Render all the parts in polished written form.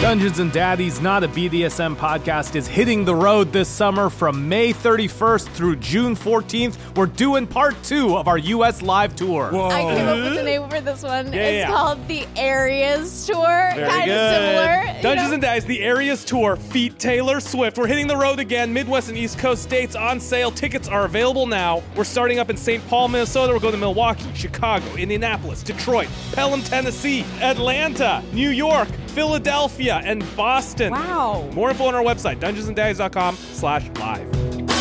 Dungeons and Daddies, not a BDSM podcast, is hitting the road this summer from May 31st through June 14th. We're doing part 2 of our U.S. live tour. Whoa. I came up with the name for this one. Yeah, it's called the Areas Tour. Very Kind good. of similar. Dungeons and Daddies, the Areas Tour, feat Taylor Swift. We're hitting the road again. Midwest and East Coast dates on sale. Tickets are available now. We're starting up in St. Paul, Minnesota. We're going to Milwaukee, Chicago, Indianapolis, Detroit, Pelham, Tennessee, Atlanta, New York, Philadelphia, and Boston. Wow. More info on our website, dungeonsanddaddies.com/live.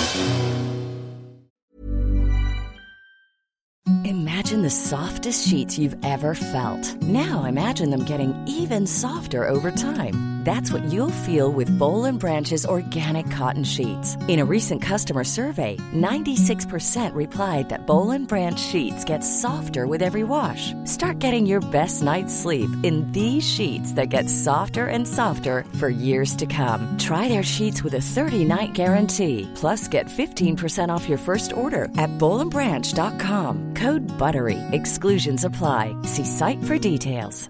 Imagine the softest sheets you've ever felt. Now imagine them getting even softer over time. That's what you'll feel with Boll & Branch's organic cotton sheets. In a recent customer survey, 96% replied that Boll & Branch sheets get softer with every wash. Start getting your best night's sleep in these sheets that get softer and softer for years to come. Try their sheets with a 30-night guarantee. Plus, get 15% off your first order at bollandbranch.com. Code BUTTERY. Exclusions apply. See site for details.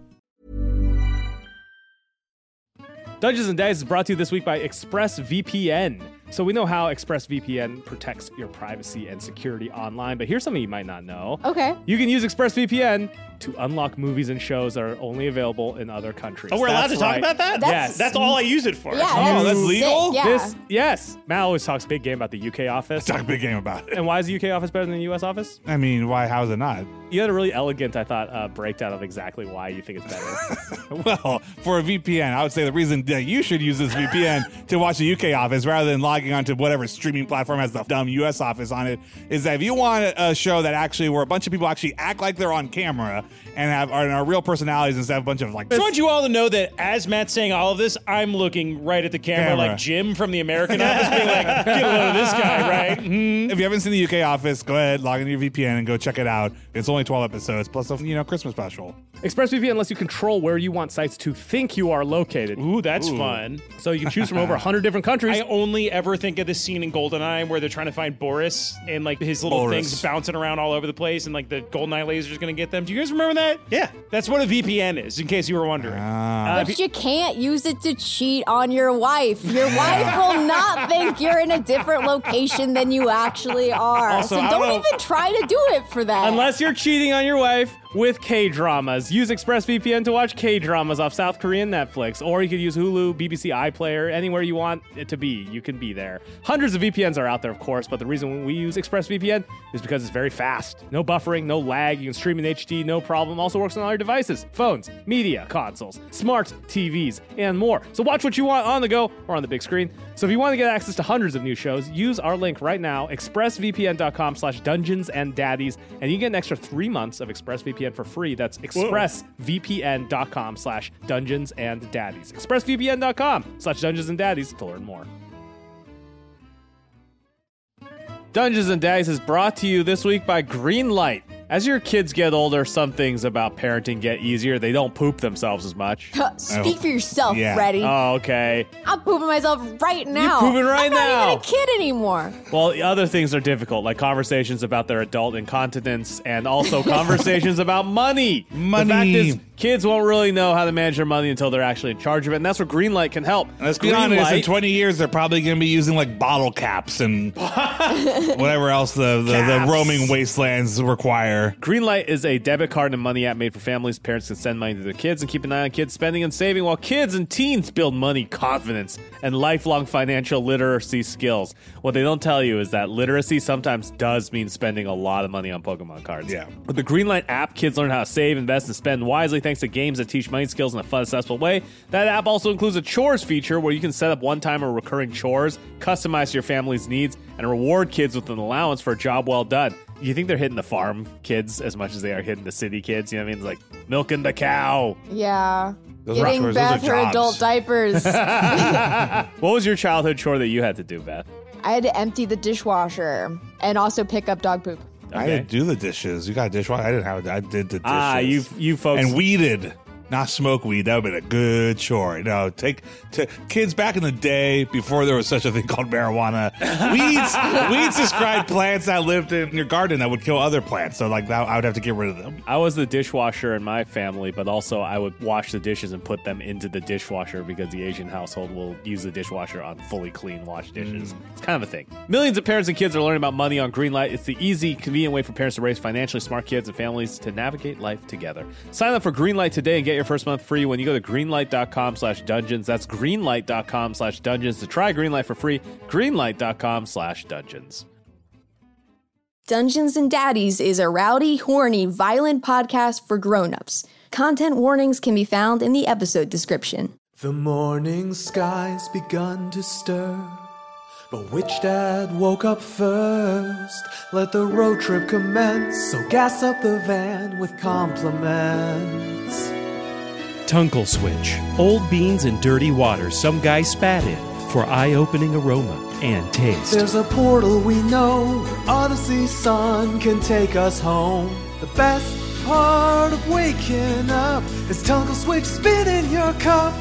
Dungeons and Daddies is brought to you this week by ExpressVPN. So we know how ExpressVPN protects your privacy and security online, but here's something you might not know. Okay. You can use ExpressVPN to unlock movies and shows that are only available in other countries. Oh, we're allowed to talk about that? Yes. That's all I use it for. Yeah, that's legal? sick, yeah. Yes. Matt always talks big game about the UK office. Talk a big game about it. And why is the UK office better than the US office? I mean, why? How is it not? You had a really elegant, I thought, breakdown of exactly why you think it's better. Well, for a VPN, I would say the reason that you should use this VPN to watch the UK office rather than logging onto whatever streaming platform has the dumb US office on it is that if you want a show that actually where a bunch of people actually act like they're on camera and are real personalities instead of a bunch of like. I just want you all to know that as Matt's saying all of this, I'm looking right at the camera like Jim from the American office being like, get a load of this guy, right? Mm-hmm. If you haven't seen the UK office, go ahead, log into your VPN and go check it out. It's only 12 episodes plus a Christmas special. ExpressVPN lets you control where you want sites to think you are located. Ooh, that's fun. So you can choose from over 100 different countries. I only ever think of this scene in GoldenEye where they're trying to find Boris and like his little things bouncing around all over the place and like the GoldenEye laser's gonna get them. Do you guys remember that? Yeah. That's what a VPN is, in case you were wondering. But you can't use it to cheat on your wife. Your wife will not think you're in a different location than you actually are. Also, so I don't don't know- even try to do it for that. Unless you're cheating on your wife with K-dramas. Use ExpressVPN to watch K-dramas off South Korean Netflix, or you could use Hulu, BBC iPlayer, anywhere you want it to be. You can be there. Hundreds of VPNs are out there, of course, but the reason we use ExpressVPN is because it's very fast. No buffering, no lag. You can stream in HD, no problem. Also works on all your devices, phones, media consoles, smart TVs, and more. So watch what you want on the go or on the big screen. So if you want to get access to hundreds of new shows, use our link right now, expressvpn.com/dungeonsanddaddies, and you can get an extra 3 months of ExpressVPN for free. That's expressvpn.com/dungeonsanddaddies. expressvpn.com/dungeonsanddaddies to learn more. Dungeons and Daddies is brought to you this week by Greenlight. As your kids get older, some things about parenting get easier. They don't poop themselves as much. Speak for yourself, Yeah. Freddie. Oh, okay. I'm pooping myself right now. You're pooping right I'm now. not even a kid anymore. Well, other things are difficult, like conversations about their adult incontinence and also conversations about money. Money. The fact is, kids won't really know how to manage their money until they're actually in charge of it, and that's where Greenlight can help. Let's be honest, in 20 years, they're probably going to be using like bottle caps and whatever else the roaming wastelands require. Greenlight is a debit card and money app made for families. Parents can send money to their kids and keep an eye on kids' spending and saving, while kids and teens build money confidence and lifelong financial literacy skills. What they don't tell you is that literacy sometimes does mean spending a lot of money on Pokemon cards. Yeah. With the Greenlight app, kids learn how to save, invest, and spend wisely thanks to games that teach money skills in a fun, accessible way. That app also includes a chores feature where you can set up one-time or recurring chores, customize to your family's needs, and reward kids with an allowance for a job well done. You think they're hitting the farm kids as much as they are hitting the city kids? You know what I mean? It's like milking the cow. Yeah. Those are Getting chores, those Beth are her jobs. adult diapers. What was your childhood chore that you had to do, Beth? I had to empty the dishwasher and also pick up dog poop. I didn't do the dishes. You got a dishwasher? I didn't have it. I did the dishes. You folks. And weeded. not smoke weed. That would have been a good chore. Take kids back in the day before there was such a thing called marijuana. Weeds described plants that lived in your garden that would kill other plants. So like that, I would have to get rid of them. I was the dishwasher in my family, but also I would wash the dishes and put them into the dishwasher because the Asian household will use the dishwasher on fully clean washed dishes. It's kind of a thing. Millions of parents and kids are learning about money on Greenlight. It's the easy, convenient way for parents to raise financially smart kids and families to navigate life together. Sign up for Greenlight today and get your first month free when you go to greenlight.com/dungeons. That's greenlight.com/dungeons to try Greenlight for free. Greenlight.com/dungeons. Dungeons and Daddies is a rowdy, horny, violent podcast for grown-ups. Content warnings can be found in the episode description. The morning sky's begun to stir, but which dad woke up first? Let the road trip commence, so gas up the van with compliments. Tuncle Switch. Old beans and dirty water some guy spat in for eye-opening aroma and taste. There's a portal we know where Odyssey Sun can take us home. The best part of waking up is Tuncle Switch spinning your cup.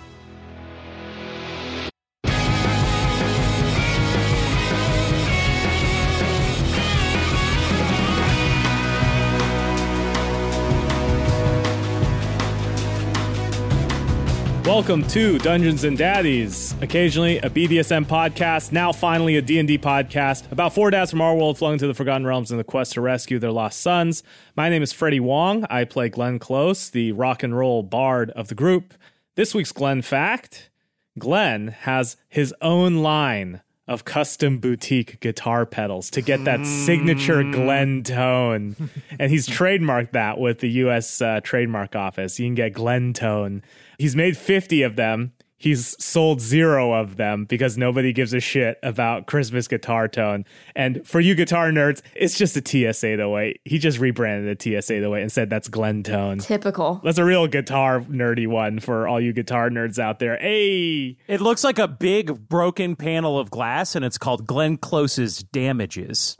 Welcome to Dungeons and Daddies, occasionally a BDSM podcast, now finally a D&D podcast, about 4 dads from our world flowing to the Forgotten Realms in the quest to rescue their lost sons. My name is Freddie Wong. I play Glenn Close, the rock and roll bard of the group. This week's Glenn fact: Glenn has his own line of custom boutique guitar pedals to get that signature Glenn tone. And he's trademarked that with the U.S. Trademark Office. You can get Glenn tone. He's made 50 of them. He's sold 0 of them because nobody gives a shit about Christmas guitar tone. And for you guitar nerds, it's just a TS-808. He just rebranded a TS-808 and said that's Glenn tone. Typical. That's a real guitar nerdy one for all you guitar nerds out there. Hey! It looks like a big broken panel of glass, and it's called Glenn Close's Damages.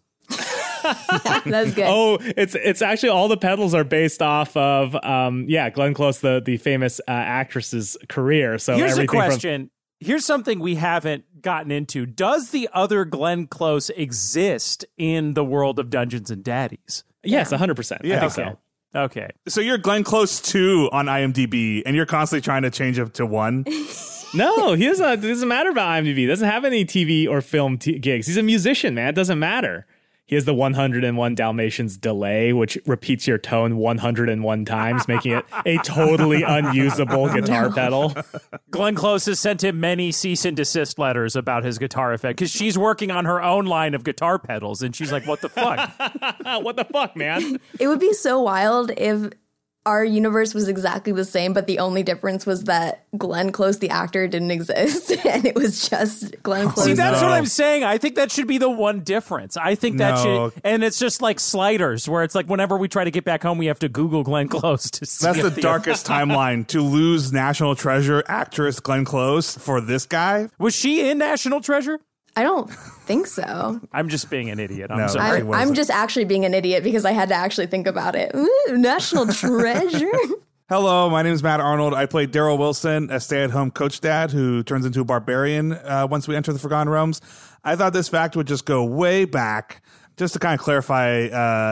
That's good. Oh, it's actually all the pedals are based off of Glenn Close, the famous actress's career. So here's a everything question. Here's something we haven't gotten into. Does the other Glenn Close exist in the world of Dungeons and Daddies? Yes, 100%. Yeah. I think so. Okay. So you're Glenn Close 2 on IMDb, and you're constantly trying to change it to 1. No, he doesn't. It doesn't matter about IMDb. He doesn't have any TV or film gigs. He's a musician, man. It doesn't matter. He has the 101 Dalmatians delay, which repeats your tone 101 times, making it a totally unusable guitar pedal. Glenn Close has sent him many cease and desist letters about his guitar effect because she's working on her own line of guitar pedals, and she's like, what the fuck? What the fuck, man? It would be so wild if our universe was exactly the same, but the only difference was that Glenn Close, the actor, didn't exist, and it was just Glenn Close. See, that's what I'm saying. I think that should be the one difference. I think that should, and it's just like Sliders, where it's like whenever we try to get back home, we have to Google Glenn Close to see. That's the darkest timeline, to lose National Treasure actress Glenn Close for this guy. Was she in National Treasure? I don't think so. I'm just being an idiot. I'm No. sorry. I'm just actually being an idiot because I had to actually think about it. Ooh, National Treasure. Hello, my name is Matt Arnold. I play Daryl Wilson, a stay-at-home coach dad who turns into a barbarian once we enter the Forgotten Realms. I thought this fact would just go way back, just to kind of clarify,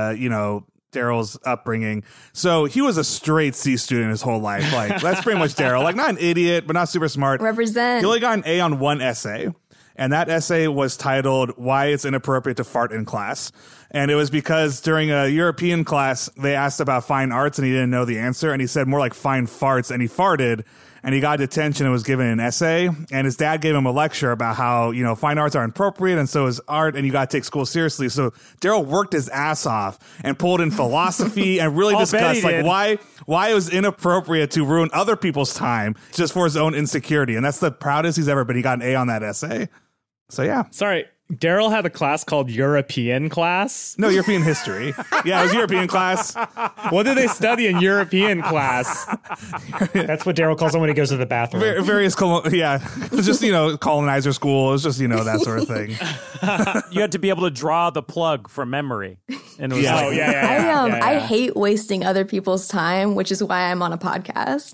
Daryl's upbringing. So he was a straight C student his whole life. Like, that's pretty much Daryl. Like, not an idiot, but not super smart. Represent. He only got an A on one essay. And that essay was titled Why It's Inappropriate to Fart in Class. And it was because during a European class, they asked about fine arts and he didn't know the answer. And he said more like fine farts. And he farted and he got detention and was given an essay. And his dad gave him a lecture about how, fine arts are inappropriate and so is art and you got to take school seriously. So Daryl worked his ass off and pulled in philosophy and really discussed like why it was inappropriate to ruin other people's time just for his own insecurity. And that's the proudest he's ever been. He got an A on that essay. So, yeah. Sorry. Daryl had a class called European class. No, European history. Yeah, it was European class. What did they study in European class? That's what Daryl calls it when he goes to the bathroom. Various, it was just, colonizer school. It was just, that sort of thing. You had to be able to draw the plug from memory. And it was I hate wasting other people's time, which is why I'm on a podcast.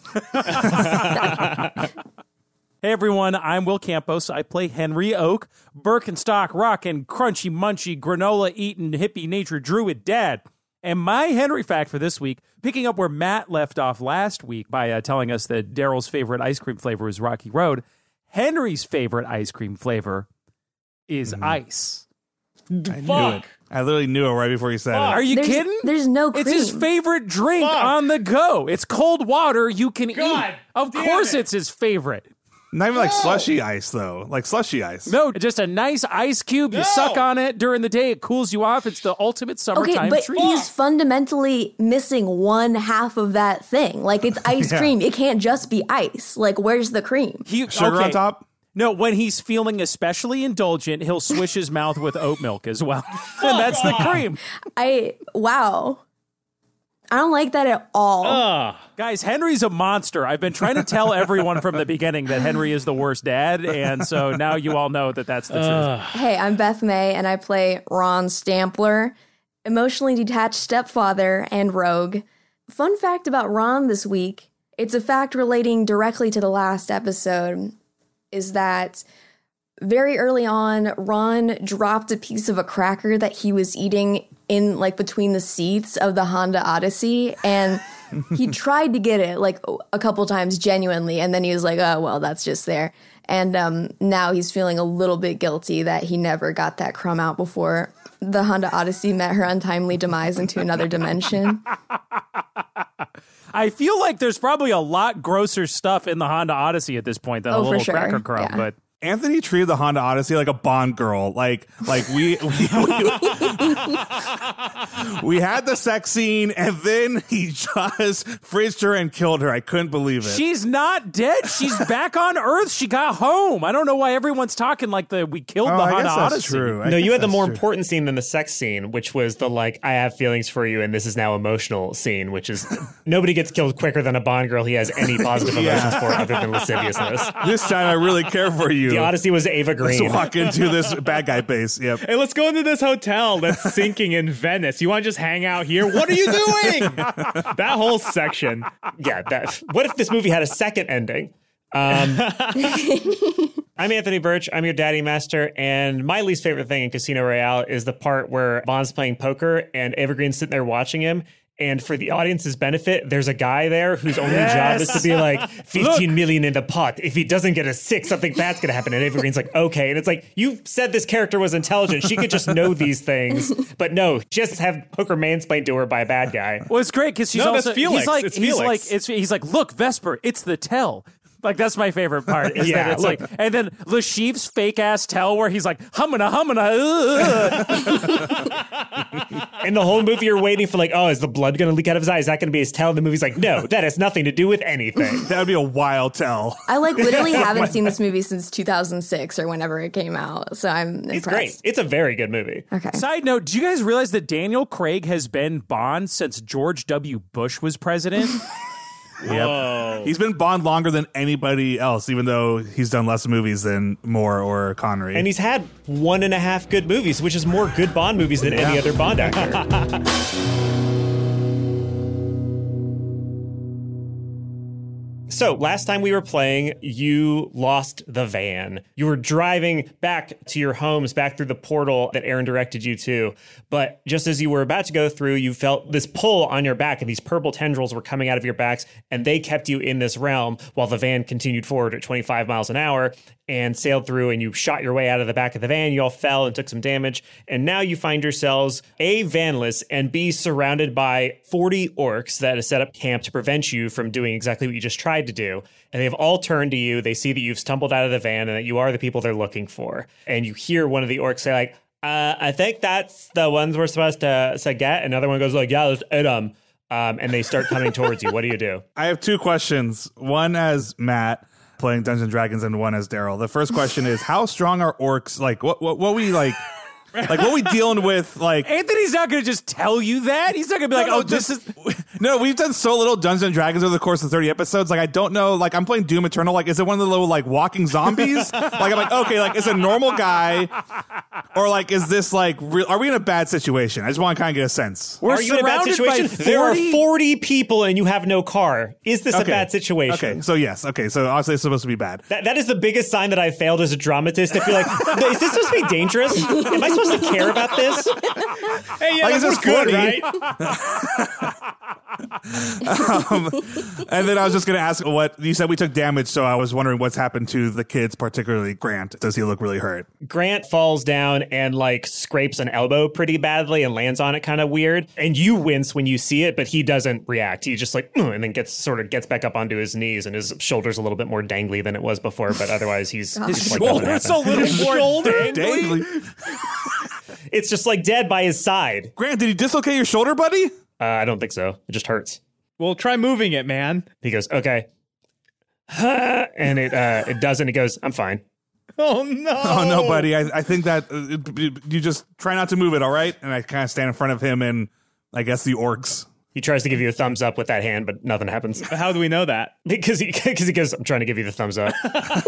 Hey everyone, I'm Will Campos. I play Henry Oak, Birkenstock rockin', crunchy munchy, granola eating, hippie nature druid dad. And my Henry fact for this week, picking up where Matt left off last week by telling us that Daryl's favorite ice cream flavor is Rocky Road, Henry's favorite ice cream flavor is ice. I knew it. I literally knew it right before you said it. Are you kidding? There's no cream. It's his favorite drink on the go. It's cold water you can eat. Of course it's his favorite. Not even like slushy ice, though. Like slushy ice. No, just a nice ice cube. You suck on it during the day. It cools you off. It's the ultimate summertime treat. Okay, but he's fundamentally missing one half of that thing. Like, it's ice cream. It can't just be ice. Like, where's the cream? Sugar on top? No, when he's feeling especially indulgent, he'll swish his mouth with oat milk as well. And that's the cream. Wow. I don't like that at all. Guys, Henry's a monster. I've been trying to tell everyone from the beginning that Henry is the worst dad, and so now you all know that that's the truth. Hey, I'm Beth May, and I play Ron Stampler, emotionally detached stepfather and rogue. Fun fact about Ron this week, it's a fact relating directly to the last episode, is that very early on, Ron dropped a piece of a cracker that he was eating in between the seats of the Honda Odyssey, and he tried to get it a couple times genuinely, and then he was like, oh, well, that's just there. And now he's feeling a little bit guilty that he never got that crumb out before the Honda Odyssey met her untimely demise into another dimension. I feel like there's probably a lot grosser stuff in the Honda Odyssey at this point than a little cracker crumb, but Anthony treated the Honda Odyssey like a Bond girl. Like we had the sex scene, and then he just fridged her and killed her. I couldn't believe it. She's not dead. She's back on Earth. She got home. I don't know why everyone's talking like we killed the Honda Odyssey. True. No, you had the more important scene than the sex scene, which was the I have feelings for you, and this is now emotional scene, which is nobody gets killed quicker than a Bond girl he has any positive emotions for other than lasciviousness. This time I really care for you. The Odyssey was Ava Green. Let's walk into this bad guy base. Yep. Hey, let's go into this hotel that's sinking in Venice. You want to just hang out here? What are you doing? That whole section. Yeah. What if this movie had a second ending? I'm Anthony Birch. I'm your daddy master. And my least favorite thing in Casino Royale is the part where Bond's playing poker and Ava Green's sitting there watching him. And for the audience's benefit, there's a guy there whose only job is to be like, 15 million in the pot. If he doesn't get a 6, something bad's going to happen. And Ava Green's like, okay. And it's like, you said this character was intelligent. She could just know these things. But no, just have poker mansplained to her by a bad guy. Well, it's great because that's Felix. He's like, look, Vesper, it's the tell. That's my favorite part. Is that it's and then Lashiv's fake ass tell where he's like, humana. And the whole movie you're waiting for is the blood going to leak out of his eye? Is that going to be his tell? And the movie's like, no, that has nothing to do with anything. That would be a wild tell. I literally haven't seen this movie since 2006 or whenever it came out. So I'm impressed. It's great. It's a very good movie. Okay. Side note, do you guys realize that Daniel Craig has been Bond since George W. Bush was president? Yep. He's been Bond longer than anybody else, even though he's done less movies than Moore or Connery. And he's had 1.5 good movies, which is more good Bond movies than any other Bond actor. So last time we were playing, you lost the van. You were driving back to your homes, back through the portal that Aaron directed you to. But just as you were about to go through, you felt this pull on your back, and these purple tendrils were coming out of your backs, and they kept you in this realm while the van continued forward at 25 miles an hour and sailed through, and you shot your way out of the back of the van. You all fell and took some damage. And now you find yourselves A, vanless, and B, surrounded by 40 orcs that have set up camp to prevent you from doing exactly what you just tried to do. And they've all turned to you. They see that you've stumbled out of the van and that you are the people they're looking for. And you hear one of the orcs say I think that's the ones we're supposed to get. Another one goes yeah, let's eat them. And they start coming towards you. What do you do? I have 2 questions. One as Matt. playing Dungeons and Dragons and one as Daryl. The first question is, how strong are orcs? Like, what we like? Like, what we dealing with? Like, Anthony's not going to just tell you that. He's not going to be like, this is. No, we've done so little Dungeons and Dragons over the course of 30 episodes. Like, I don't know. Like, I'm playing Doom Eternal. Like, is it one of the little, like, walking zombies? Like, I'm like, okay, like, is it a normal guy? Or, like, is this, like, are we in a bad situation? I just want to kind of get a sense. Are you in a bad situation? There are 40 people and you have no car. Is this a bad situation? Okay, so yes. Okay, so obviously it's supposed to be bad. That is the biggest sign that I failed as a dramatist. I feel like, is this supposed to be dangerous? Am I supposed to care about this? Hey, yeah, like, that's good, right? And then I was just going to ask what you said. We took damage, so I was wondering what's happened to the kids, particularly Grant. Does he look really hurt? Grant falls down and like scrapes an elbow pretty badly and lands on it kind of weird. And you wince when you see it, but he doesn't react. He just like, and then gets back up onto his knees, and his shoulder's a little bit more dangly than it was before. But otherwise, his shoulder's a little more dangly. It's just like dead by his side. Grant, did you dislocate your shoulder, buddy? I don't think so. It just hurts. Well, try moving it, man. He goes, okay. And it doesn't. He goes, I'm fine. Oh, no. Oh, no, buddy. I think that you just try not to move it, all right? And I kind of stand in front of him and I guess the orcs. He tries to give you a thumbs up with that hand, but nothing happens. How do we know that? Because he goes, I'm trying to give you the thumbs up.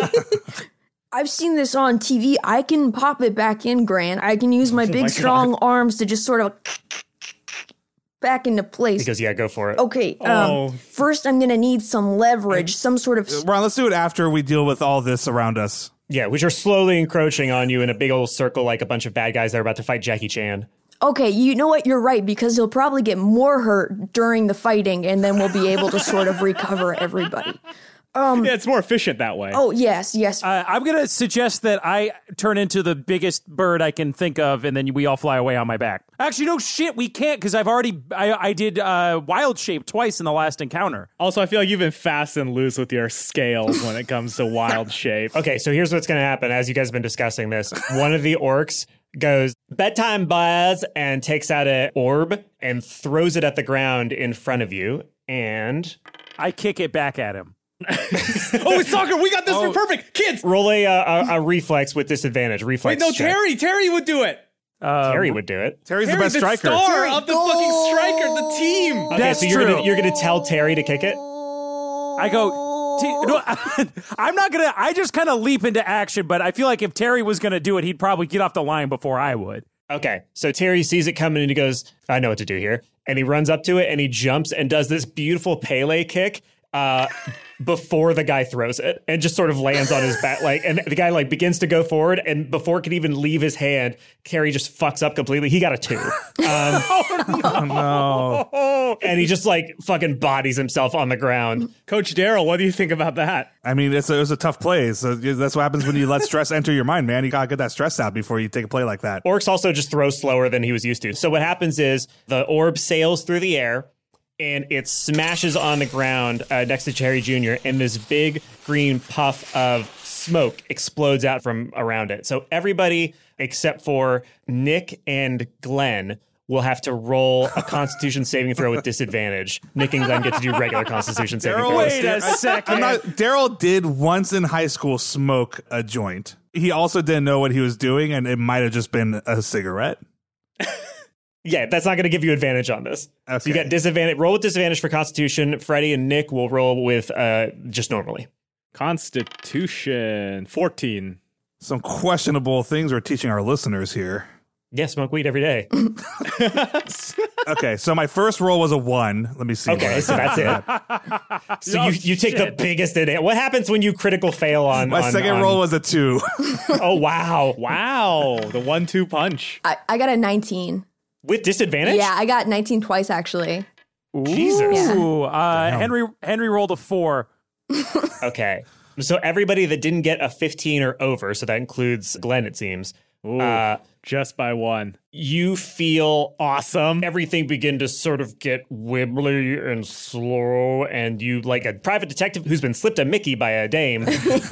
I've seen this on TV. I can pop it back in, Grant. I can use my big, strong arms to just sort of back into place. He goes, yeah, go for it. Okay, first I'm going to need some leverage, some sort of... Ron, let's do it after we deal with all this around us. Yeah, which are slowly encroaching on you in a big old circle like a bunch of bad guys that are about to fight Jackie Chan. Okay, you know what? You're right, because he'll probably get more hurt during the fighting, and then we'll be able to sort of recover everybody. Yeah, it's more efficient that way. Oh, yes. I'm going to suggest that I turn into the biggest bird I can think of, and then we all fly away on my back. Actually, no shit, we can't, because I did wild shape twice in the last encounter. Also, I feel like you've been fast and loose with your scales when it comes to wild shape. Okay, so here's what's going to happen. As you guys have been discussing this, one of the orcs goes, bedtime, buzz, and takes out an orb and throws it at the ground in front of you, and... I kick it back at him. Oh, it's soccer. We got this for perfect. Kids, roll a reflex with disadvantage. Reflex. Wait, no, check. Terry would do it. Terry would do it. Terry's the best striker. Star of the fucking striker, the team. Okay, That's so true. you're gonna tell Terry to kick it. I go. No, I'm not gonna. I just kind of leap into action, but I feel like if Terry was gonna do it, he'd probably get off the line before I would. Okay, so Terry sees it coming and he goes, I know what to do here. And he runs up to it and he jumps and does this beautiful Pele kick before the guy throws it and just sort of lands on his back. And the guy begins to go forward, and before it can even leave his hand, Terry just fucks up completely. He got a 2. Oh, no. And he just fucking bodies himself on the ground. Coach Daryl, what do you think about that? I mean, it was a tough play. So that's what happens when you let stress enter your mind, man. You got to get that stress out before you take a play like that. Orcs also just throw slower than he was used to. So what happens is the orb sails through the air and it smashes on the ground next to Terry Jr. and this big green puff of smoke explodes out from around it. So everybody except for Nick and Glenn will have to roll a Constitution saving throw with disadvantage. Nick and Glenn get to do regular Constitution saving throws. Wait a second. Daryl did once in high school smoke a joint. He also didn't know what he was doing, and it might have just been a cigarette. Yeah, that's not going to give you advantage on this. Okay. So you got disadvantage. Roll with disadvantage for Constitution. Freddie and Nick will roll with just normally. Constitution 14. Some questionable things we're teaching our listeners here. Yeah, smoke weed every day. Okay, so my first roll was a 1. Let me see. Okay, so that's it. So you take the biggest hit. What happens when you critical fail on... My second roll was a 2. Oh, wow. Wow, the 1-2 punch. I got a 19. With disadvantage? Yeah, I got 19 twice, actually. Jesus. Ooh, Henry rolled a 4. Okay. So everybody that didn't get a 15 or over, so that includes Glenn, it seems. Ooh, just by 1. You feel awesome. Everything begin to sort of get wibbly and slow, and you, like a private detective who's been slipped a Mickey by a dame.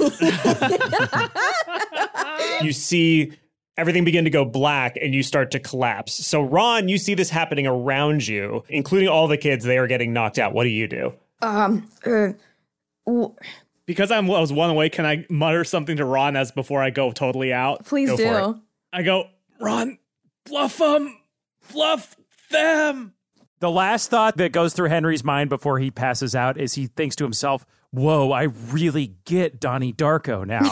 You see everything begin to go black, and you start to collapse. So, Ron, you see this happening around you, including all the kids. They are getting knocked out. What do you do? Because I was one away, can I mutter something to Ron as before I go totally out? Please Go for it. do. I go, Ron, bluff them. Bluff them. The last thought that goes through Henry's mind before he passes out is he thinks to himself, whoa, I really get Donnie Darko now.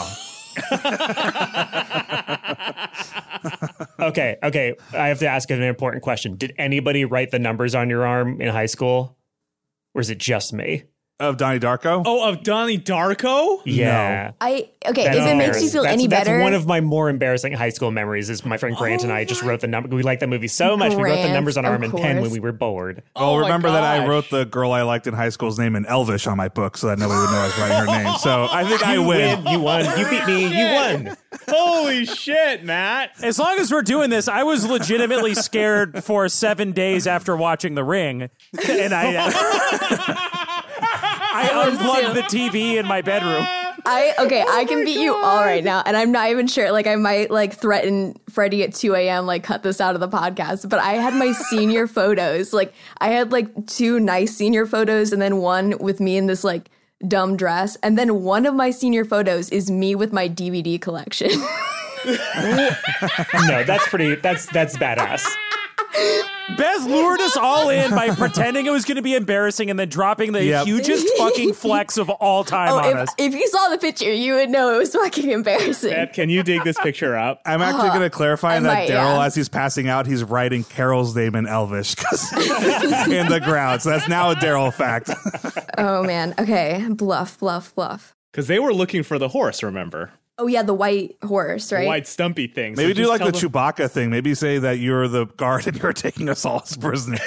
Okay. I have to ask an important question. Did anybody write the numbers on your arm in high school? Or is it just me? Of Donnie Darko? Oh, of Donnie Darko? Yeah. If That's it makes you feel embarrassing. any better. That's one of my more embarrassing high school memories is my friend Grant and I just wrote the number. We liked that movie so much. We wrote the Grant, numbers on arm of and pen when course. we were bored. Oh, my remember that I gosh. wrote the girl I liked in high school's name in Elvish on my book so that nobody would know I was writing her name. So I think I win. You won. You beat me. You won. Holy shit, Matt. As long as we're doing this, I was legitimately scared for 7 days after watching The Ring. And I unplugged the TV in my bedroom. I can beat you all right now, and I'm not even sure. Like, I might like threaten Freddie at 2 a.m. like cut this out of the podcast. But I had my senior photos. Like, I had like 2 nice senior photos, and then one with me in this like dumb dress, and then one of my senior photos is me with my DVD collection. No, that's badass. Beth lured us all in by pretending it was going to be embarrassing and then dropping the hugest fucking flex of all time on us. If you saw the picture, you would know it was fucking embarrassing. Matt, can you dig this picture up? I'm actually going to clarify I that might, Daryl, yeah. as he's passing out, he's writing Carol's name in Elvish 'cause in the ground. So that's now a Daryl fact. Oh man. Okay. Bluff. Because they were looking for the horse, remember? Oh yeah, the white horse, right? The white stumpy thing. So Maybe do just like the tell them- Chewbacca thing. Maybe say that you're the guard and you're taking us all as prisoners.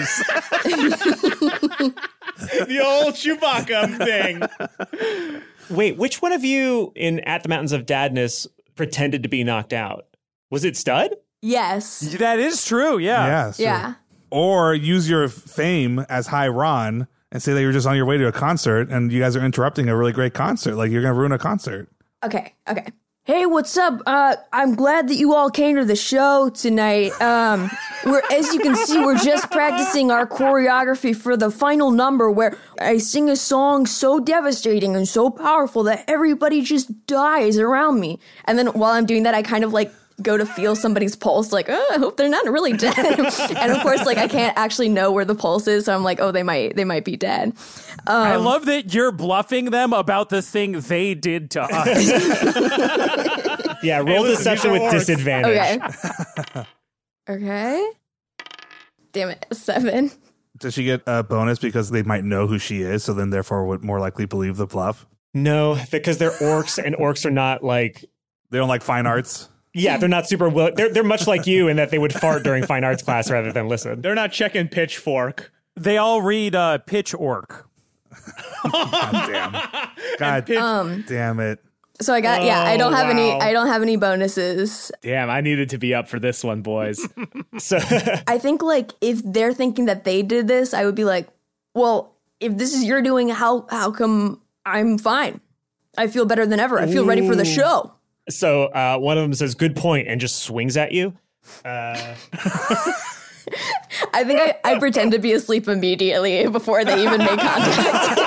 the old Chewbacca thing. Wait, which one of you in At the Mountains of Dadness pretended to be knocked out? Was it Stud? Yes. That is true, yeah. Yeah. sure. Yeah. Or use your fame as High Ron and say that you're just on your way to a concert and you guys are interrupting a really great concert. Like you're going to ruin a concert. Okay. Hey, what's up? I'm glad that you all came to the show tonight. As you can see, we're just practicing our choreography for the final number where I sing a song so devastating and so powerful that everybody just dies around me. And then while I'm doing that, I kind of like go to feel somebody's pulse, like, oh, I hope they're not really dead. And of course, like, I can't actually know where the pulse is, so I'm like, oh, they might be dead. I love that you're bluffing them about the thing they did to us. Yeah, roll deception with disadvantage. Okay. Damn it, 7. Does she get a bonus because they might know who she is, so then therefore would more likely believe the bluff? No, because they're orcs, and orcs are not like... They don't like fine arts? Yeah, they're not super... They're much like you in that they would fart during fine arts class rather than listen. They're not checking Pitchfork. They all read Pitch Orc. God damn it. So I got I don't have any bonuses. Damn, I needed to be up for this one, boys. So I think like if they're thinking that they did this, I would be like, well, if this is your doing, how come I'm fine? I feel better than ever. I feel ready for the show. So one of them says, good point, and just swings at you. I think I pretend to be asleep immediately before they even make contact.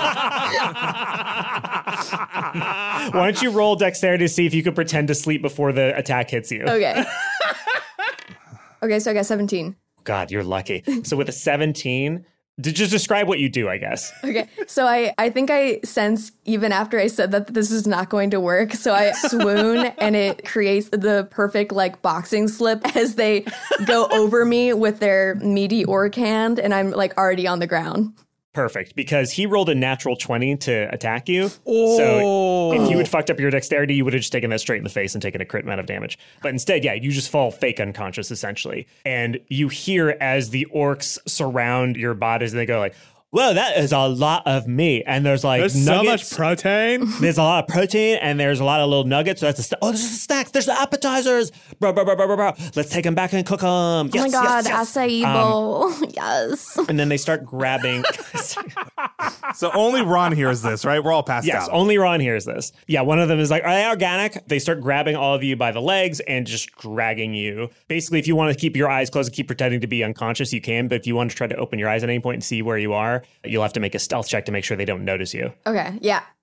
Why don't you roll dexterity to see if you could pretend to sleep before the attack hits you? Okay. Okay, so I got 17. God, you're lucky. So with a 17, just describe what you do, I guess. Okay, so I think I sense, even after I said that this is not going to work, so I swoon and it creates the perfect like boxing slip as they go over me with their meaty orc hand, and I'm like already on the ground. Perfect, because he rolled a natural 20 to attack you. So if you had fucked up your dexterity, you would have just taken that straight in the face and taken a crit amount of damage. But instead, yeah, you just fall fake unconscious, essentially. And you hear as the orcs surround your bodies, and they go like, whoa, that is a lot of meat. And there's like There's nuggets. so much protein. There's a lot of protein, and there's a lot of little nuggets. So that's there's the snacks. There's the appetizers. Bro. Let's take them back and cook them. Yes, Oh my god, yes. acai bowl. Yes. And then they start grabbing. So only Ron hears this, right? We're all passed Yes, out. only Ron hears this. Yeah, one of them is like, are they organic? They start grabbing all of you by the legs and just dragging you. Basically, if you want to keep your eyes closed and keep pretending to be unconscious, you can. But if you want to try to open your eyes at any point and see where you are, you'll have to make a stealth check to make sure they don't notice you. Okay, yeah.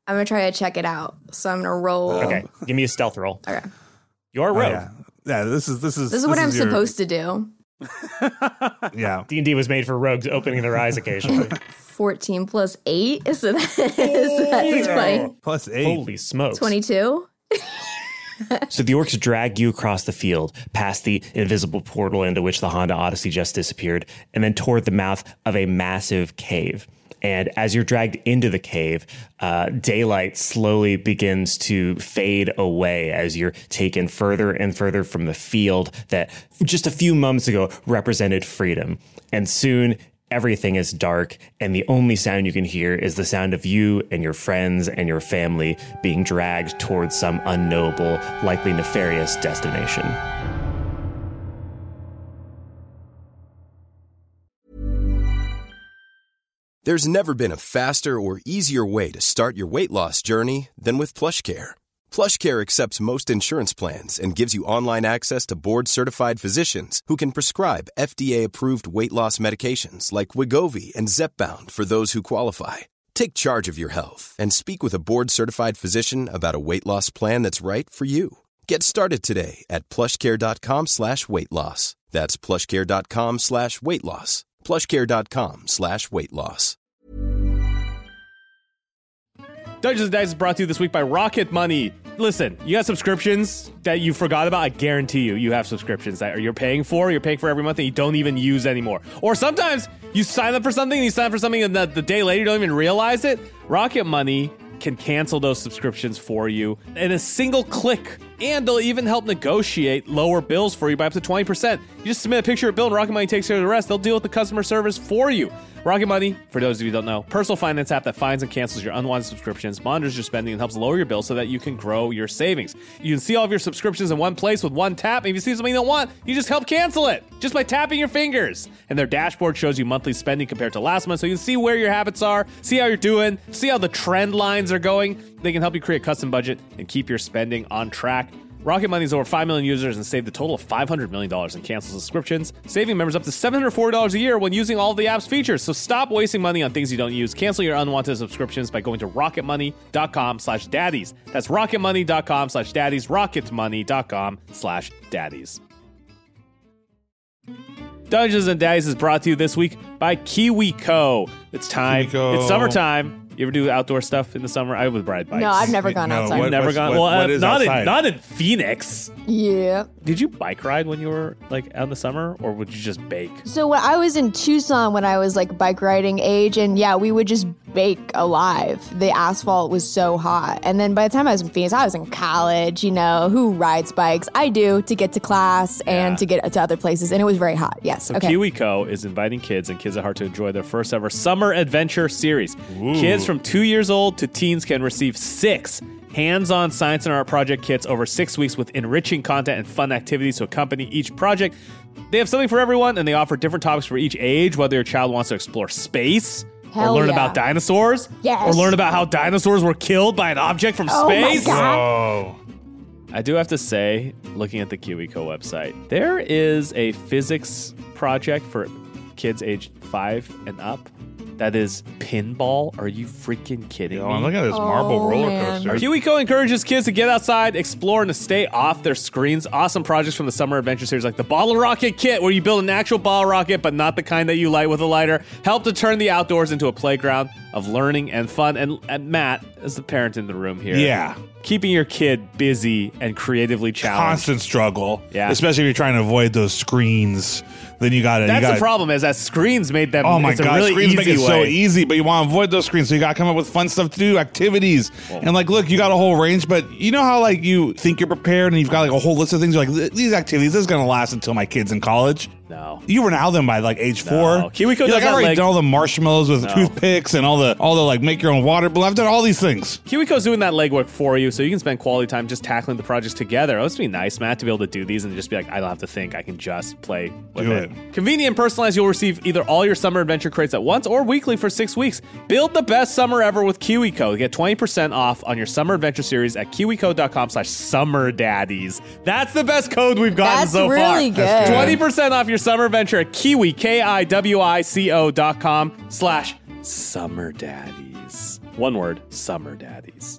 I'm going to try to check it out. So I'm going to roll. Okay, give me a stealth roll. Okay. You're a rogue. Yeah, this is what I'm supposed to do. Yeah. D&D was made for rogues opening their eyes occasionally. 14 plus 8. So that's 20. Plus 8. Holy smokes. 22. So the orcs drag you across the field, past the invisible portal into which the Honda Odyssey just disappeared, and then toward the mouth of a massive cave. And as you're dragged into the cave, daylight slowly begins to fade away as you're taken further and further from the field that just a few moments ago represented freedom. And soon everything is dark, and the only sound you can hear is the sound of you and your friends and your family being dragged towards some unknowable, likely nefarious destination. There's never been a faster or easier way to start your weight loss journey than with PlushCare. PlushCare accepts most insurance plans and gives you online access to board-certified physicians who can prescribe FDA-approved weight loss medications like Wegovy and Zepbound for those who qualify. Take charge of your health and speak with a board-certified physician about a weight loss plan that's right for you. Get started today at plushcare.com/weight-loss. That's plushcare.com/weight-loss. plushcare.com/weight-loss. Dungeons & Dice is brought to you this week by Rocket Money. Listen, you got subscriptions that you forgot about. I guarantee you have subscriptions that you're paying for every month and you don't even use anymore. Or sometimes you sign up for something and the day later you don't even realize it. Rocket Money can cancel those subscriptions for you in a single click. And they'll even help negotiate lower bills for you by up to 20%. You just submit a picture of bill and Rocket Money takes care of the rest. They'll deal with the customer service for you. Rocket Money, for those of you who don't know, personal finance app that finds and cancels your unwanted subscriptions, monitors your spending, and helps lower your bills so that you can grow your savings. You can see all of your subscriptions in one place with one tap. And if you see something you don't want, you just help cancel it just by tapping your fingers. And their dashboard shows you monthly spending compared to last month, so you can see where your habits are, see how you're doing, see how the trend lines are going. They can help you create a custom budget and keep your spending on track. Rocket Money has over 5 million users and saved a total of $500 million in canceled subscriptions, saving members up to $740 a year when using all of the app's features. So stop wasting money on things you don't use. Cancel your unwanted subscriptions by going to rocketmoney.com/daddies. That's rocketmoney.com/daddies, rocketmoney.com/daddies. Dungeons & Daddies is brought to you this week by KiwiCo. It's time. KiwiCo. It's summertime. You ever do outdoor stuff in the summer? I would ride bikes. No, I've never gone outside. what- Never what's- gone. what- what is not outside? in Phoenix. Yeah. Did you bike ride when you were like out in the summer, or would you just bake? So when I was in Tucson when I was like bike riding age, and yeah, we would just bake alive. The asphalt was so hot. And then by the time I was in Phoenix, I was in college, you know, who rides bikes? I do, to get to class and to get to other places. And it was very hot. Yes. So Okay. KiwiCo is inviting kids and kids at heart to enjoy their first ever summer adventure series. Kids from 2 years old to teens can receive 6 hands-on science and art project kits over 6 weeks with enriching content and fun activities to accompany each project. They have something for everyone, and they offer different topics for each age, whether your child wants to explore space, or Hell learn yeah. about dinosaurs, Yes. or learn about how dinosaurs were killed by an object from Oh my space. God. Oh. I do have to say, looking at the KiwiCo website, there is a physics project for kids aged 5 and up that is pinball. Are you freaking kidding Oh, me? I'm looking at this marble roller man. coaster. KiwiCo encourages kids to get outside, explore, and to stay off their screens. Awesome projects from the Summer Adventure Series, like the Bottle Rocket Kit, where you build an actual bottle rocket, but not the kind that you light with a lighter. Help to turn the outdoors into a playground of learning and fun. And Matt, as the parent in the room here, Yeah. keeping your kid busy and creatively challenged. Constant struggle. Yeah. Especially if you're trying to avoid those screens. Then you got to. That's the problem, is that screens made them. Oh my it's a God, really screens make it easy so way. easy, but you want to avoid those screens, so you got to come up with fun stuff to do, activities. And like, look, you got a whole range, but you know how like you think you're prepared and you've got like a whole list of things. You're like, these activities, this is going to last until my kid's in college. No. You renow them by like age 4. KiwiCo You're does like, that I've already leg- done all the marshmallows with toothpicks and all the like make your own water balloon. I've done all these things. KiwiCo's doing that legwork for you, so you can spend quality time just tackling the projects together. It must be nice, Matt, to be able to do these and just be like, I don't have to think. I can just play with Do it. it. Convenient and personalized, you'll receive either all your summer adventure crates at once or weekly for 6 weeks. Build the best summer ever with KiwiCo. Get 20% off on your summer adventure series at kiwico.com/summerdaddies. That's the best code we've gotten That's so far. really good. 20% off your summer adventure at kiwico.com/summerdaddies. One word, summer daddies.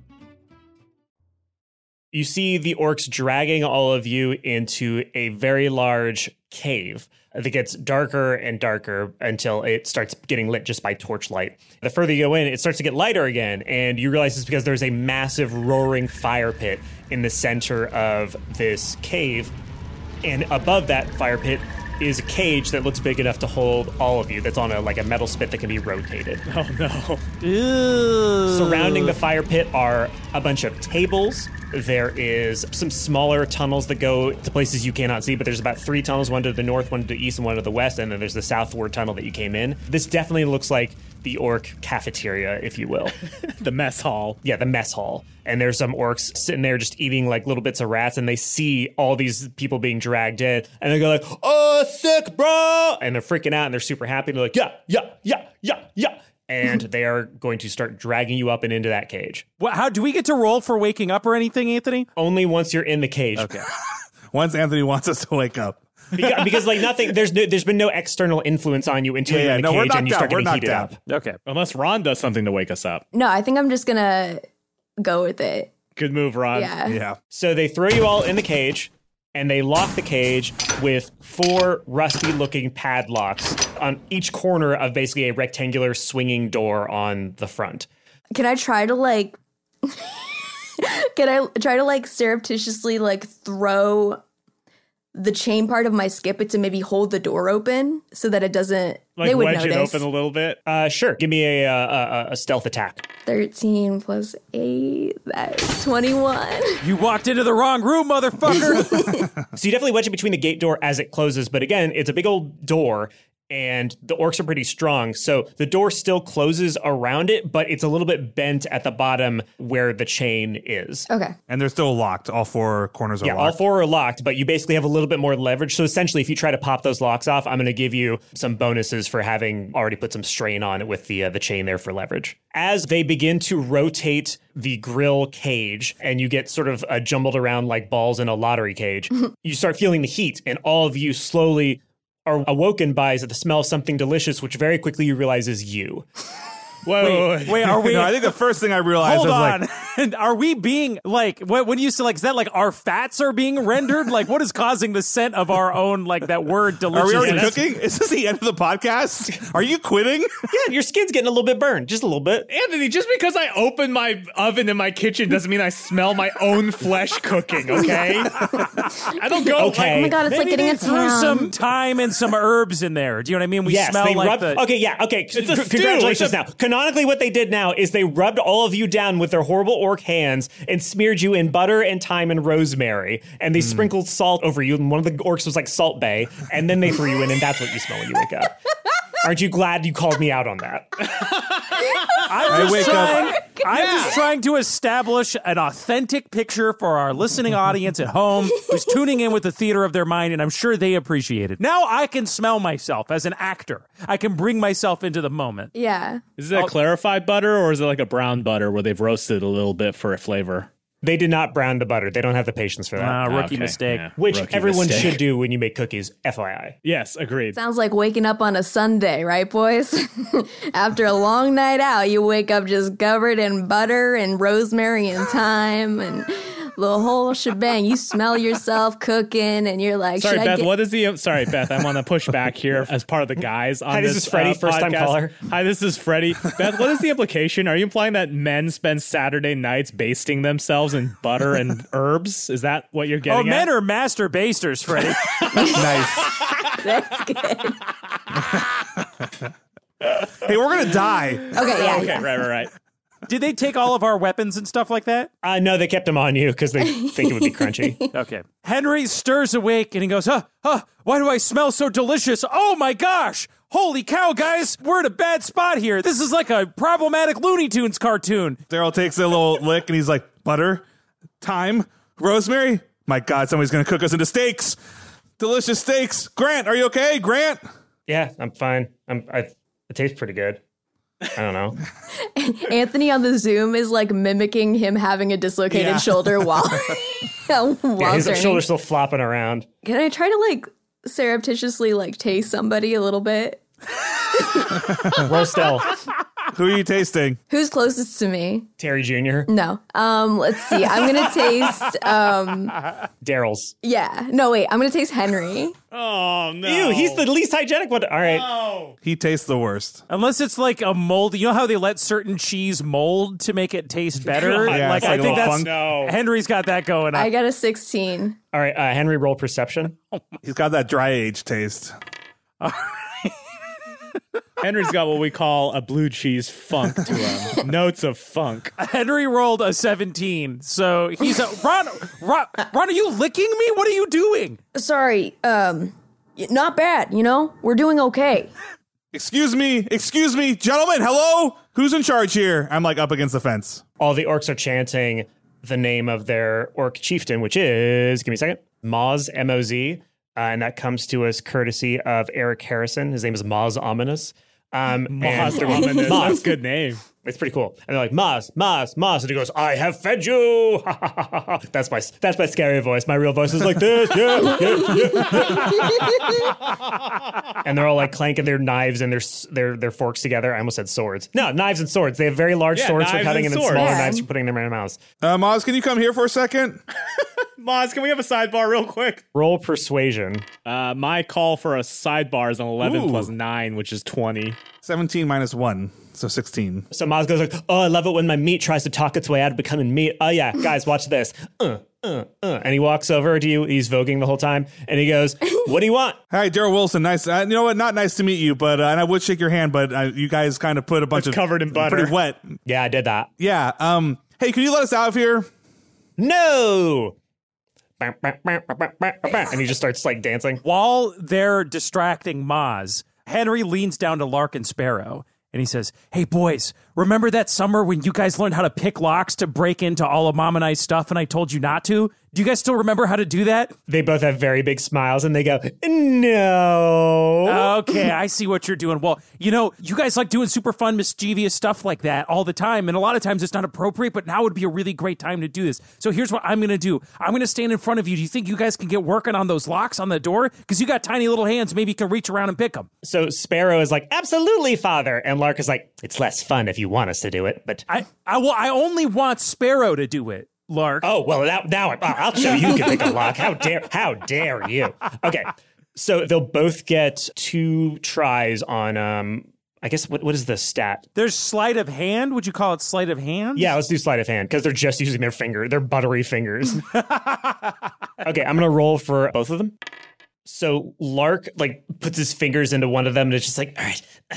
You see the orcs dragging all of you into a very large cave that gets darker and darker until it starts getting lit just by torchlight. The further you go in, it starts to get lighter again, and you realize it's because there's a massive roaring fire pit in the center of this cave. And above that fire pit is a cage that looks big enough to hold all of you. That's on a metal spit that can be rotated. Oh no. Ew. Surrounding the fire pit are a bunch of tables. There is some smaller tunnels that go to places you cannot see, but there's about 3 tunnels, one to the north, one to the east, and one to the west, and then there's the southward tunnel that you came in. This definitely looks like the orc cafeteria, if you will. The mess hall. Yeah, the mess hall. And there's some orcs sitting there just eating like little bits of rats, and they see all these people being dragged in, and they go like, "Oh, sick, bro!" And they're freaking out, and they're super happy. They're like, yeah. And they are going to start dragging you up and into that cage. How do we get to roll for waking up or anything, Anthony? Only once you're in the cage. Okay. Once Anthony wants us to wake up. Because like nothing, there's been no external influence on you until you're in the cage and you start getting heated up. Okay. Unless Ron does something to wake us up. No, I think I'm just gonna go with it. Good move, Ron. Yeah. So they throw you all in the cage, and they lock the cage with 4 rusty-looking padlocks on each corner of basically a rectangular swinging door on the front. Can I try to surreptitiously throw the chain part of my skip-it to maybe hold the door open so that it doesn't... Like they would wedge notice. it open a little bit? Sure. Give me a stealth attack. 13 plus 8, that's 21. You walked into the wrong room, motherfucker. So you definitely wedge it between the gate door as it closes, but again, it's a big old door, and the orcs are pretty strong, so the door still closes around it, but it's a little bit bent at the bottom where the chain is. Okay. And they're still locked. All 4 corners are locked. Yeah, all 4 are locked, but you basically have a little bit more leverage. So essentially, if you try to pop those locks off, I'm going to give you some bonuses for having already put some strain on it with the chain there for leverage. As they begin to rotate the grill cage and you get sort of jumbled around like balls in a lottery cage, you start feeling the heat, and all of you slowly are awoken by the smell of something delicious, which very quickly you realize is you. Wait, are we? No, I think the first thing I realized Hold was on. Are we being when you say is that our fats are being rendered? What is causing the scent of our own, that word delicious? Are we already cooking? Is this the end of the podcast? Are you quitting? Yeah, your skin's getting a little bit burned, just a little bit. Anthony, just because I open my oven in my kitchen doesn't mean I smell my own flesh cooking, okay? I don't go Oh my God, it's like getting a threw town. some thyme and some herbs in there. Do you know what I mean? We Yes, smell they like rubbed. Okay. It's a stew. Congratulations. Now, canonically, what they did now is they rubbed all of you down with their horrible orc hands and smeared you in butter and thyme and rosemary, and they sprinkled salt over you. And one of the orcs was like Salt Bay, and then they threw you in, and that's what you smell when you wake up. Aren't you glad you called me out on that? I'm just trying to establish an authentic picture for our listening audience at home who's tuning in with the theater of their mind, and I'm sure they appreciate it. Now I can smell myself as an actor. I can bring myself into the moment. Yeah. Is it a clarified butter, or is it like a brown butter where they've roasted a little bit for a flavor? They did not brown the butter. They don't have the patience for that. Rookie mistake. Yeah. Which Rookie everyone mistake. should do when you make cookies, FYI. Yes, agreed. Sounds like waking up on a Sunday, right, boys? After a long night out, you wake up just covered in butter and rosemary and thyme and the whole shebang. You smell yourself cooking, and you're like, Sorry, should Beth, I what is the... Sorry, Beth, I'm on the pushback here as part of the guys on Hi, this is Freddie, first-time podcast. caller. Hi, this is Freddie. Beth, what is the implication? Are you implying that men spend Saturday nights basting themselves in butter and herbs? Is that what you're getting at? Men are master basters, Freddie. Nice. That's good. Hey, we're going to die. Okay, yeah. Okay, right. Did they take all of our weapons and stuff like that? No, they kept them on you because they think it would be crunchy. Okay. Henry stirs awake and he goes, why do I smell so delicious? Oh my gosh! Holy cow, guys! We're in a bad spot here. This is like a problematic Looney Tunes cartoon. Daryl takes a little lick and he's like, butter, thyme, rosemary. My God, somebody's going to cook us into steaks. Delicious steaks. Grant, are you okay? Grant? Yeah, I'm fine. It tastes pretty good. I don't know. Anthony on the Zoom is mimicking him having a dislocated shoulder while His turning. shoulder's still flopping around. Can I try to surreptitiously taste somebody a little bit? Roll stealth. Who are you tasting? Who's closest to me? Terry Jr. No. Let's see. I'm going to taste... Daryl's. Yeah. No, wait. I'm going to taste Henry. Oh, no. Ew, he's the least hygienic one. All right. Oh. He tastes the worst. Unless it's like a mold. You know how they let certain cheese mold to make it taste better? God, yeah, like, it's like I think a little that's... funk. No. Henry's got that going on. I got a 16. All right, Henry, roll perception. He's got that dry age taste. Henry's got what we call a blue cheese funk to him. Notes of funk. Henry rolled a 17. So he's a... Ron, are you licking me? What are you doing? Sorry. Not bad, you know? We're doing okay. Excuse me, gentlemen, hello? Who's in charge here? I'm like up against the fence. All the orcs are chanting the name of their orc chieftain, which is, give me a second, Moz, M-O-Z. And that comes to us courtesy of Eric Harrison. His name is Moz Ominous. Moz Ominous. That's a good name. It's pretty cool. And they're like, Moz, Moz, Moz. And he goes, I have fed you. That's my scary voice. My real voice is like this. Yeah. And they're all like clanking their knives and their forks together. I almost said swords. No, knives and swords. They have very large swords for cutting and then smaller knives for putting them in their mouths. Moz, can you come here for a second? Moz, can we have a sidebar real quick? Roll persuasion. My call for a sidebar is an 11 plus 9, which is 20. 17 minus 1, so 16. So Moz goes like, oh, I love it when my meat tries to talk its way out of becoming meat. Oh, yeah, guys, watch this. And he walks over to you. He's voguing the whole time. And he goes, what do you want? Hi, Daryl Wilson. Nice. You know what? Not nice to meet you, but and I would shake your hand, but you guys kind of put a bunch of... covered in butter. Pretty wet. Yeah, I did that. Yeah. Hey, can you let us out of here? No! And he just starts like dancing. While they're distracting Maz, Henry leans down to Lark and Sparrow and he says, hey boys, remember that summer when you guys learned how to pick locks to break into all of Mom and I's stuff and I told you not to? Do you guys still remember how to do that? They both have very big smiles and they go, no. Okay, I see what you're doing. Well, you know, you guys like doing super fun, mischievous stuff like that all the time. And a lot of times it's not appropriate, but now would be a really great time to do this. So here's what I'm going to do. I'm going to stand in front of you. Do you think you guys can get working on those locks on the door? Because you got tiny little hands. Maybe you can reach around and pick them. So Sparrow is like, absolutely, father. And Lark is like, it's less fun if you want us to do it. But I only want Sparrow to do it. Lark. Oh, well, now I'll show you can pick a lock. How dare you? Okay, so they'll both get 2 tries on, I guess, what is the stat? There's sleight of hand. Would you call it sleight of hand? Yeah, let's do sleight of hand, because they're just using their buttery fingers. Okay, I'm going to roll for both of them. So Lark, like, puts his fingers into one of them, and it's just like, all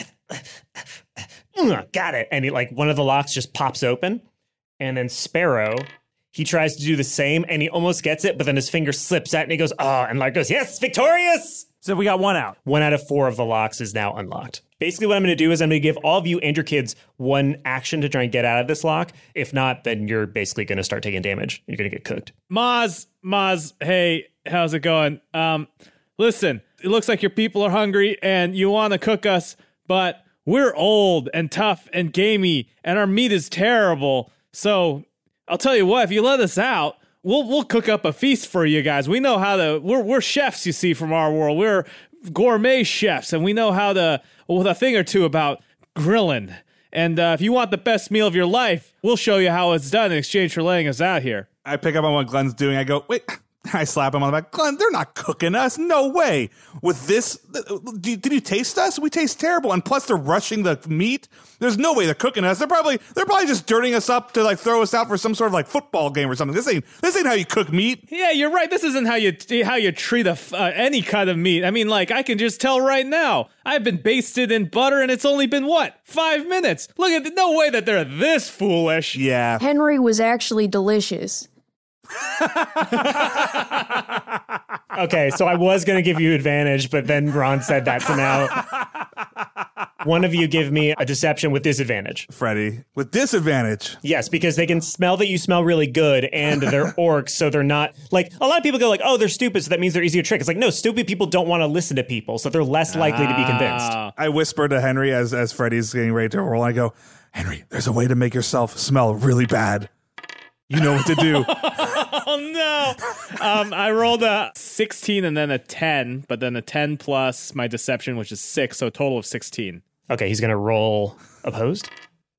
right, got it. And he, like, one of the locks just pops open, and then Sparrow... He tries to do the same, and he almost gets it, but then his finger slips out, and he goes, oh, and Lark goes, yes, victorious! So we got 1 out. 1 out of 4 of the locks is now unlocked. Basically, what I'm going to do is I'm going to give all of you and your kids 1 action to try and get out of this lock. If not, then you're basically going to start taking damage. You're going to get cooked. Moz, hey, how's it going? Listen, it looks like your people are hungry, and you want to cook us, but we're old and tough and gamey, and our meat is terrible, so... I'll tell you what, if you let us out, we'll cook up a feast for you guys. We know how to, we're chefs, you see, from our world. We're gourmet chefs, and we know how to, with a thing or two about grilling. And if you want the best meal of your life, we'll show you how it's done in exchange for letting us out here. I pick up on what Glenn's doing. I go, wait. I slap him on the back. Glenn, they're not cooking us. No way. With this, did you taste us? We taste terrible. And plus, they're rushing the meat. There's no way they're cooking us. They're probably just dirtying us up to like throw us out for some sort of like football game or something. This ain't how you cook meat. Yeah, you're right. This isn't how you treat any kind of meat. I mean, like I can just tell right now. I've been basted in butter, and it's only been 5 minutes. Look at no way that they're this foolish. Yeah. Henry was actually delicious. Okay, so I was going to give you advantage, but then Ron said that, so now one of you give me a deception with disadvantage. Freddie, with disadvantage? Yes, because they can smell that you smell really good, and they're orcs, so they're not, like, a lot of people go like, oh, they're stupid, so that means they're easy to trick. It's like, no, stupid people don't want to listen to people, so they're less likely to be convinced. I whisper to Henry as Freddie's getting ready to roll, I go, Henry, there's a way to make yourself smell really bad. You know what to do. Oh, no. I rolled a 16 and then a 10, but then a 10 plus my deception, which is 6, so a total of 16. Okay, he's going to roll opposed.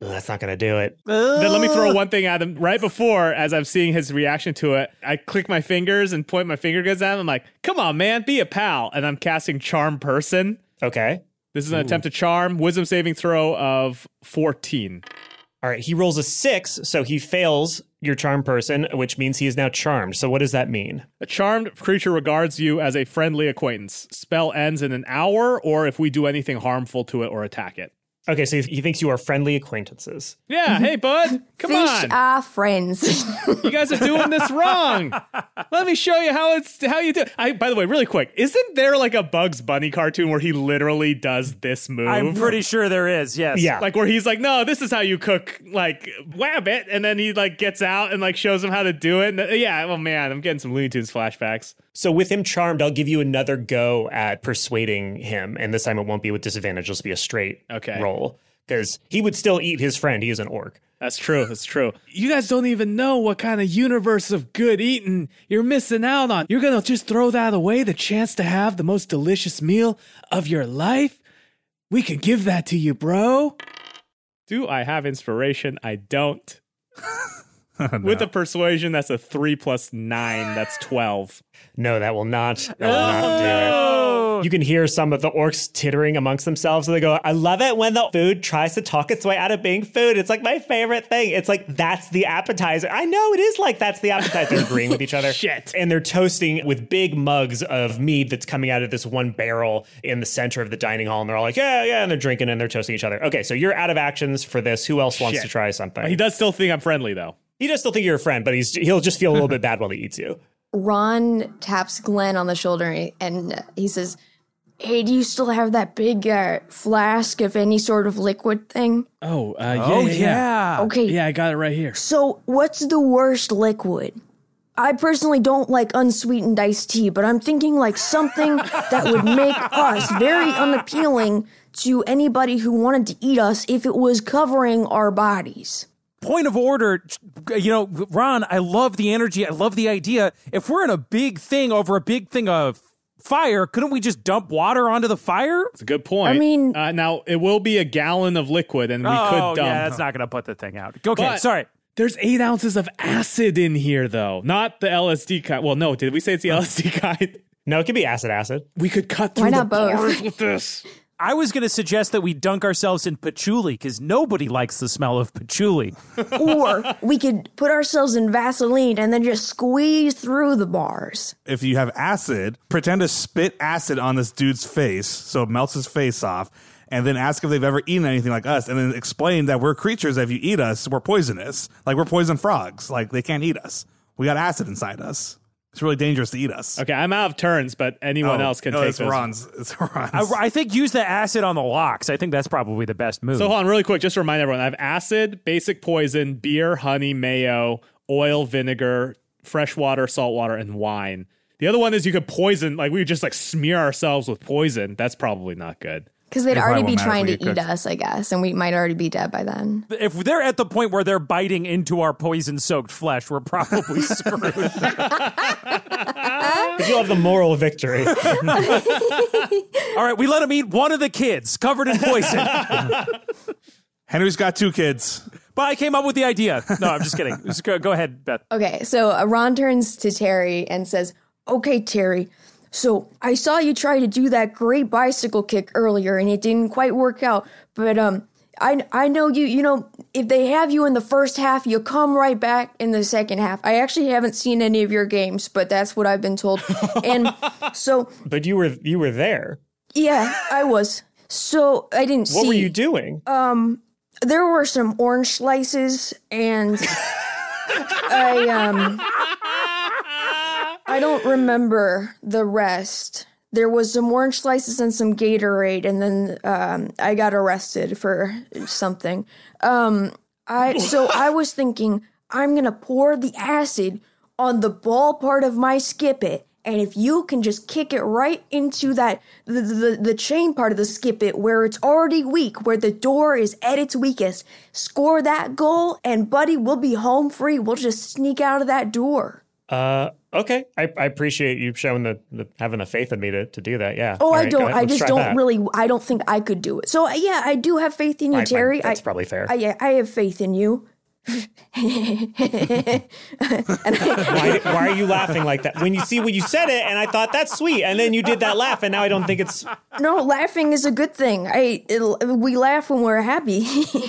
That's not going to do it. Then let me throw one thing at him right before, as I'm seeing his reaction to it. I click my fingers and point my finger guns at him. I'm like, come on, man, be a pal. And I'm casting Charm Person. Okay. This is an attempt to charm. Wisdom saving throw of 14. All right. He rolls a 6, so he fails your Charm Person, which means he is now charmed. So what does that mean? A charmed creature regards you as a friendly acquaintance. Spell ends in an hour, or if we do anything harmful to it or attack it. Okay, so he thinks you are friendly acquaintances. Yeah, hey, bud. Come Fish on. are friends. You guys are doing this wrong. Let me show you how you do it. By the way, really quick, isn't there like a Bugs Bunny cartoon where he literally does this move? I'm pretty sure there is, yes. Yeah. Like where he's like, no, this is how you cook like Wabbit, and then he like gets out and like shows him how to do it. And, yeah, oh man, I'm getting some Looney Tunes flashbacks. So with him charmed, I'll give you another go at persuading him, and this time it won't be with disadvantage, it'll just be a straight roll. Because he would still eat his friend. He is an orc. That's true. That's true. You guys don't even know what kind of universe of good eating you're missing out on. You're going to just throw that away, the chance to have the most delicious meal of your life? We can give that to you, bro. Do I have inspiration? I don't. No. With the persuasion, that's a 3 + 9. That's 12. No, that will not. That will not do it. You can hear some of the orcs tittering amongst themselves. And they go, I love it when the food tries to talk its way out of being food. It's like my favorite thing. It's like, that's the appetizer. I know it is like, that's the appetizer. They're agreeing with each other. Shit. And they're toasting with big mugs of mead that's coming out of this one barrel in the center of the dining hall. And they're all like, yeah, yeah. And they're drinking and they're toasting each other. Okay, so you're out of actions for this. Who else wants to try something? He does still think I'm friendly, though. He does still think you're a friend, but he'll just feel a little bit bad while he eats you. Ron taps Glenn on the shoulder and he says, hey, do you still have that big flask of any sort of liquid thing? Yeah. Okay. Yeah, I got it right here. So what's the worst liquid? I personally don't like unsweetened iced tea, but I'm thinking like something that would make us very unappealing to anybody who wanted to eat us if it was covering our bodies. Point of order, Ron, I love the energy. I love the idea. If we're in a big thing over a big thing of fire, couldn't we just dump water onto the fire? That's a good point. I mean... now, it will be a gallon of liquid, and we could dump. Yeah, that's not going to put the thing out. Okay, but sorry. There's 8 ounces of acid in here, though. Not the LSD kind. Well, no, did we say it's the LSD kind? No, it could be acid. We could cut through the both? bars with this. I was going to suggest that we dunk ourselves in patchouli because nobody likes the smell of patchouli. Or we could put ourselves in Vaseline and then just squeeze through the bars. If you have acid, pretend to spit acid on this dude's face so it melts his face off, and then ask if they've ever eaten anything like us, and then explain that we're creatures that if you eat us, we're poisonous. Like we're poison frogs. Like they can't eat us. We got acid inside us. It's really dangerous to eat us. Okay, I'm out of turns, but anyone else can take it's this. It's Ron's. I think use the acid on the locks. I think that's probably the best move. So hold on, really quick, just to remind everyone, I have acid, basic poison, beer, honey, mayo, oil, vinegar, fresh water, salt water, and wine. The other one is you could poison, like we would just like smear ourselves with poison. That's probably not good. Because they'd already be trying to eat us, I guess, and we might already be dead by then. If they're at the point where they're biting into our poison-soaked flesh, we're probably screwed. But you'll have the moral victory. All right, we let them eat one of the kids covered in poison. Henry's got 2 kids. But I came up with the idea. No, I'm just kidding. Just go ahead, Beth. Okay, so Ron turns to Terry and says, okay, Terry, so I saw you try to do that great bicycle kick earlier and it didn't quite work out. But I know you know, if they have you in the first half, you come right back in the second half. I actually haven't seen any of your games, but that's what I've been told. And so But you were there. Yeah, I was. So I didn't see. What were you doing? There were some orange slices and I don't remember the rest. There was some orange slices and some Gatorade, and then I got arrested for something. So I was thinking, I'm gonna pour the acid on the ball part of my skip it, and if you can just kick it right into that the chain part of the skip it where it's already weak, where the door is at its weakest, score that goal, and buddy, we'll be home free. We'll just sneak out of that door. Okay, I appreciate you showing the having the faith in me to do that. Yeah. Oh, All I right, don't. go ahead. I Let's just try don't that. really. I don't think I could do it. So yeah, I do have faith in you, Terry. That's probably fair. I have faith in you. Why are you laughing like that? When you said it, and I thought that's sweet, and then you did that laugh, and now I don't think it's. No, laughing is a good thing. We laugh when we're happy.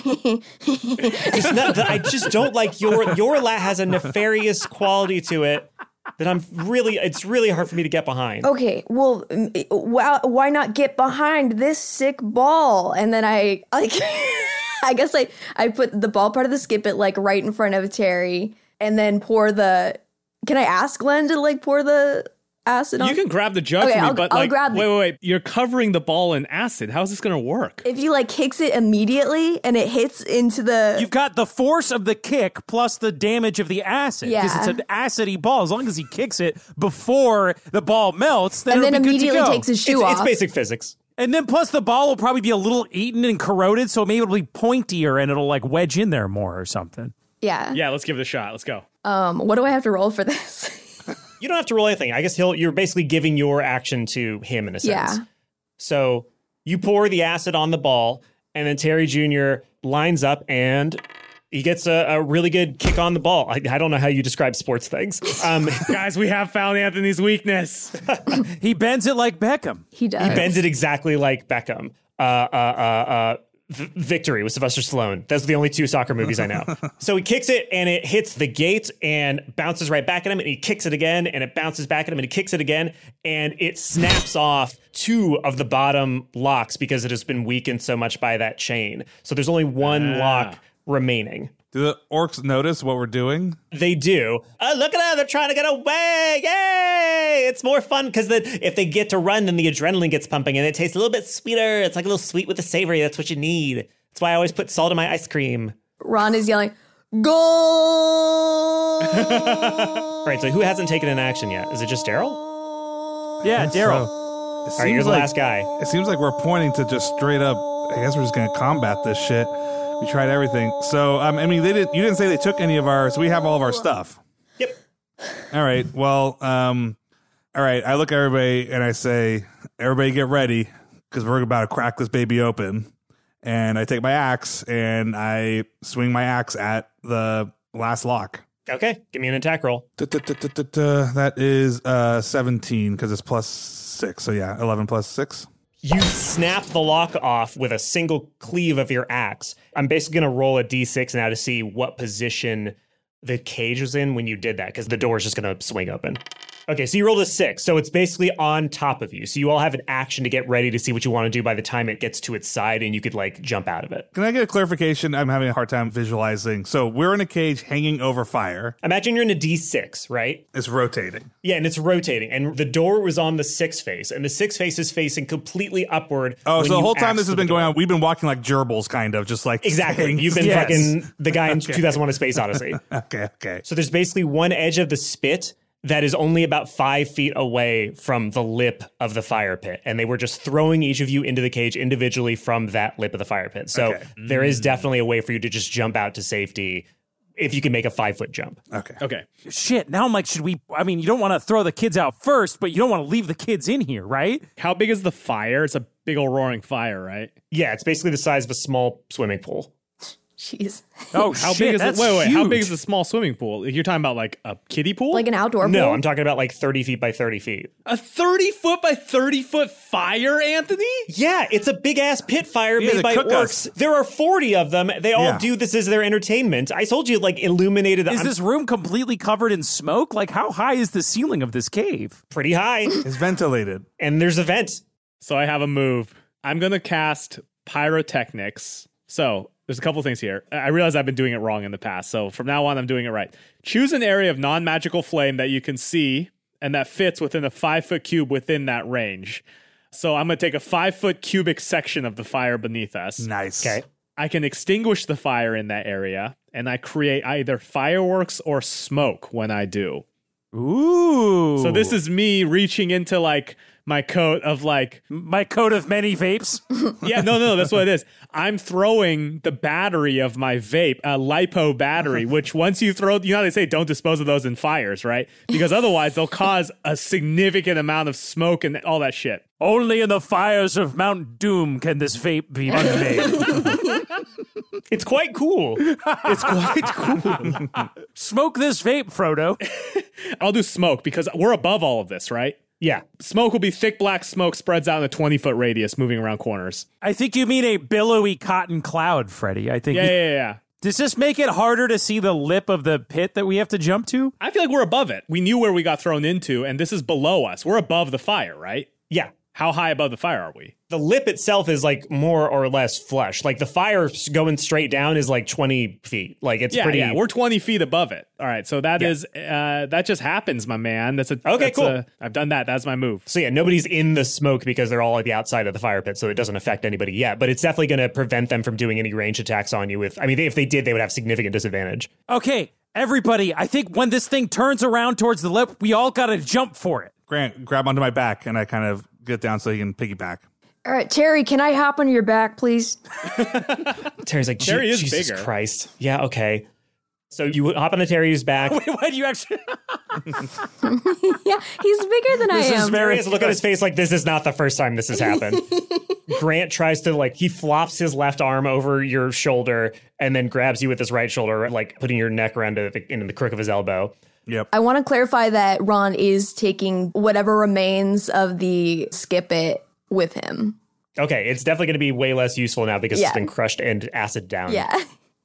I just don't like your laugh has a nefarious quality to it that it's really hard for me to get behind. Okay, well, why not get behind this sick ball? And then I guess I put the ball part of the skip it like right in front of Terry, and then pour the. Can I ask Glenn to like pour the acid on? You can grab the jug Okay, for me, but I'll like, grab wait. You're covering the ball in acid. How's this going to work? If you like kicks it immediately and it hits into the. You've got the force of the kick plus the damage of the acid. Because it's an acidy ball. As long as he kicks it before the ball melts, then and then it'll be good to immediately go. takes his shoe off. It's basic physics. And then plus the ball will probably be a little eaten and corroded, so maybe it'll be pointier and it'll like wedge in there more or something. Yeah. Yeah, let's give it a shot. Let's go. What do I have to roll for this? You don't have to roll anything. I guess you're basically giving your action to him in a sense. Yeah. So you pour the acid on the ball, and then Terry Jr. lines up and he gets a really good kick on the ball. I don't know how you describe sports things. Guys, we have found Anthony's weakness. He bends it like Beckham. He does. He bends it exactly like Beckham. Victory with Sylvester Stallone. Those are the only two soccer movies I know. So he kicks it and it hits the gate and bounces right back at him, and he kicks it again and it bounces back at him and he kicks it again, and it snaps off two of the bottom locks because it has been weakened so much by that chain. So there's only one lock remaining. Do the orcs notice what we're doing? They do. Oh, look at that. They're trying to get away. Yay. It's more fun because if they get to run, then the adrenaline gets pumping and it tastes a little bit sweeter. It's like a little sweet with the savory. That's what you need. That's why I always put salt in my ice cream. Ron is yelling, "Goal!" All right, so who hasn't taken an action yet? Is it just Daryl? Yeah, Daryl. All right, you're the last guy. It seems like we're pointing to just straight up, I guess we're just going to combat this shit. We tried everything. So, I mean, you didn't say they took any of our, so we have all of our stuff. Yep. All right. Well, all right. I look at everybody and I say, everybody get ready because we're about to crack this baby open. And I take my axe and I swing my axe at the last lock. Okay. Give me an attack roll. That is 17 because it's plus 6. So, yeah, 11 plus 6. You snap the lock off with a single cleave of your axe. I'm basically going to roll a d6 now to see what position the cage was in when you did that, because the door is just going to swing open. Okay, so you rolled a 6, so it's basically on top of you. So you all have an action to get ready to see what you want to do by the time it gets to its side, and you could, like, jump out of it. Can I get a clarification? I'm having a hard time visualizing. So we're in a cage hanging over fire. Imagine you're in a D6, right? It's rotating. Yeah, and it's rotating, and the door was on the 6 face, and the 6 face is facing completely upward. Oh, so the whole time this has been going on, we've been walking like gerbils, kind of, just like... Exactly. You've been fucking the guy in 2001: A Space Odyssey. Okay. So there's basically one edge of the spit that is only about 5 feet away from the lip of the fire pit. And they were just throwing each of you into the cage individually from that lip of the fire pit. So there is definitely a way for you to just jump out to safety if you can make a 5-foot jump. Okay. Shit, now I'm like, you don't want to throw the kids out first, but you don't want to leave the kids in here, right? How big is the fire? It's a big old roaring fire, right? Yeah, it's basically the size of a small swimming pool. Jeez. Oh, how shit, big is that's it? Wait, how huge. big is the small swimming pool? You're talking about like a kiddie pool? Like an outdoor pool? No, I'm talking about like 30 feet by 30 feet. A 30-foot by 30-foot fire, Anthony? Yeah, it's a big-ass pit fire made by cook orcs. us. There are 40 of them. They all do this as their entertainment. I told you, like, illuminated... Is this room completely covered in smoke? Like, how high is the ceiling of this cave? Pretty high. It's ventilated. And there's a vent. So I have a move. I'm going to cast Pyrotechnics. So there's a couple things here. I realize I've been doing it wrong in the past. So from now on, I'm doing it right. Choose an area of non-magical flame that you can see and that fits within a 5-foot cube within that range. So I'm going to take a 5-foot cubic section of the fire beneath us. Nice. Okay. I can extinguish the fire in that area, and I create either fireworks or smoke when I do. Ooh. So this is me reaching into like my coat of like my coat of many vapes. Yeah, no, that's what it is. I'm throwing the battery of my vape, a LiPo battery, which once you throw, you know how they say don't dispose of those in fires, right? Because otherwise they'll cause a significant amount of smoke and all that shit. Only in the fires of Mount Doom can this vape be unmade. It's quite cool. It's quite cool. Smoke this vape, Frodo. I'll do smoke because we're above all of this, right? Yeah. Smoke will be thick black smoke spreads out in a 20-foot radius moving around corners. I think you mean a billowy cotton cloud, Freddie. I think. Yeah. Does this make it harder to see the lip of the pit that we have to jump to? I feel like we're above it. We knew where we got thrown into, and this is below us. We're above the fire, right? Yeah. How high above the fire are we? The lip itself is like more or less flush. Like the fire going straight down is like 20 feet. Like it's pretty. Yeah, we're 20 feet above it. All right, so that is that just happens, my man. Cool. I've done that. That's my move. So yeah, nobody's in the smoke because they're all at the outside of the fire pit, so it doesn't affect anybody yet. But it's definitely going to prevent them from doing any range attacks on you. If they did, they would have significant disadvantage. Okay, everybody, I think when this thing turns around towards the lip, we all got to jump for it. Grant, grab onto my back, and I kind of get down so he can piggyback. All right, Terry, can I hop on your back, please? Terry's like, Terry is Jesus bigger. Christ. Yeah, okay. So you hop onto Terry's back. Wait, why do you actually? Yeah, he's bigger than I am. Terry has a look at his face like this is not the first time this has happened. Grant tries to he flops his left arm over your shoulder and then grabs you with his right shoulder, like putting your neck around into the crook of his elbow. Yep. I want to clarify that Ron is taking whatever remains of the skip it with him. Okay, it's definitely going to be way less useful now because it's been crushed and acid down. Yeah.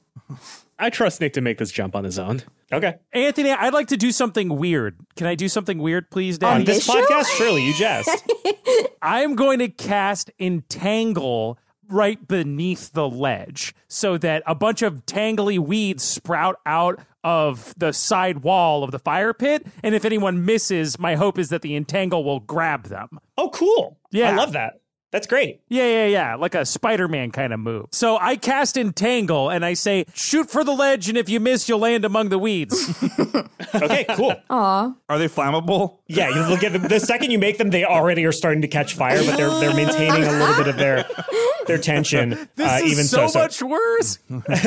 I trust Nick to make this jump on his own. Okay. Anthony, I'd like to do something weird. Can I do something weird, please, Daddy? On this podcast? Surely, you jest. I'm going to cast Entangle right beneath the ledge so that a bunch of tangly weeds sprout out of the side wall of the fire pit. And if anyone misses, my hope is that the Entangle will grab them. Oh, cool. Yeah. I love that. That's great. Yeah. Like a Spider-Man kind of move. So I cast Entangle and I say, shoot for the ledge, and if you miss, you'll land among the weeds. Okay, cool. Aw. Are they flammable? Yeah, you look at them. The second you make them, they already are starting to catch fire, but they're maintaining a little bit of their tension. This is even so much worse.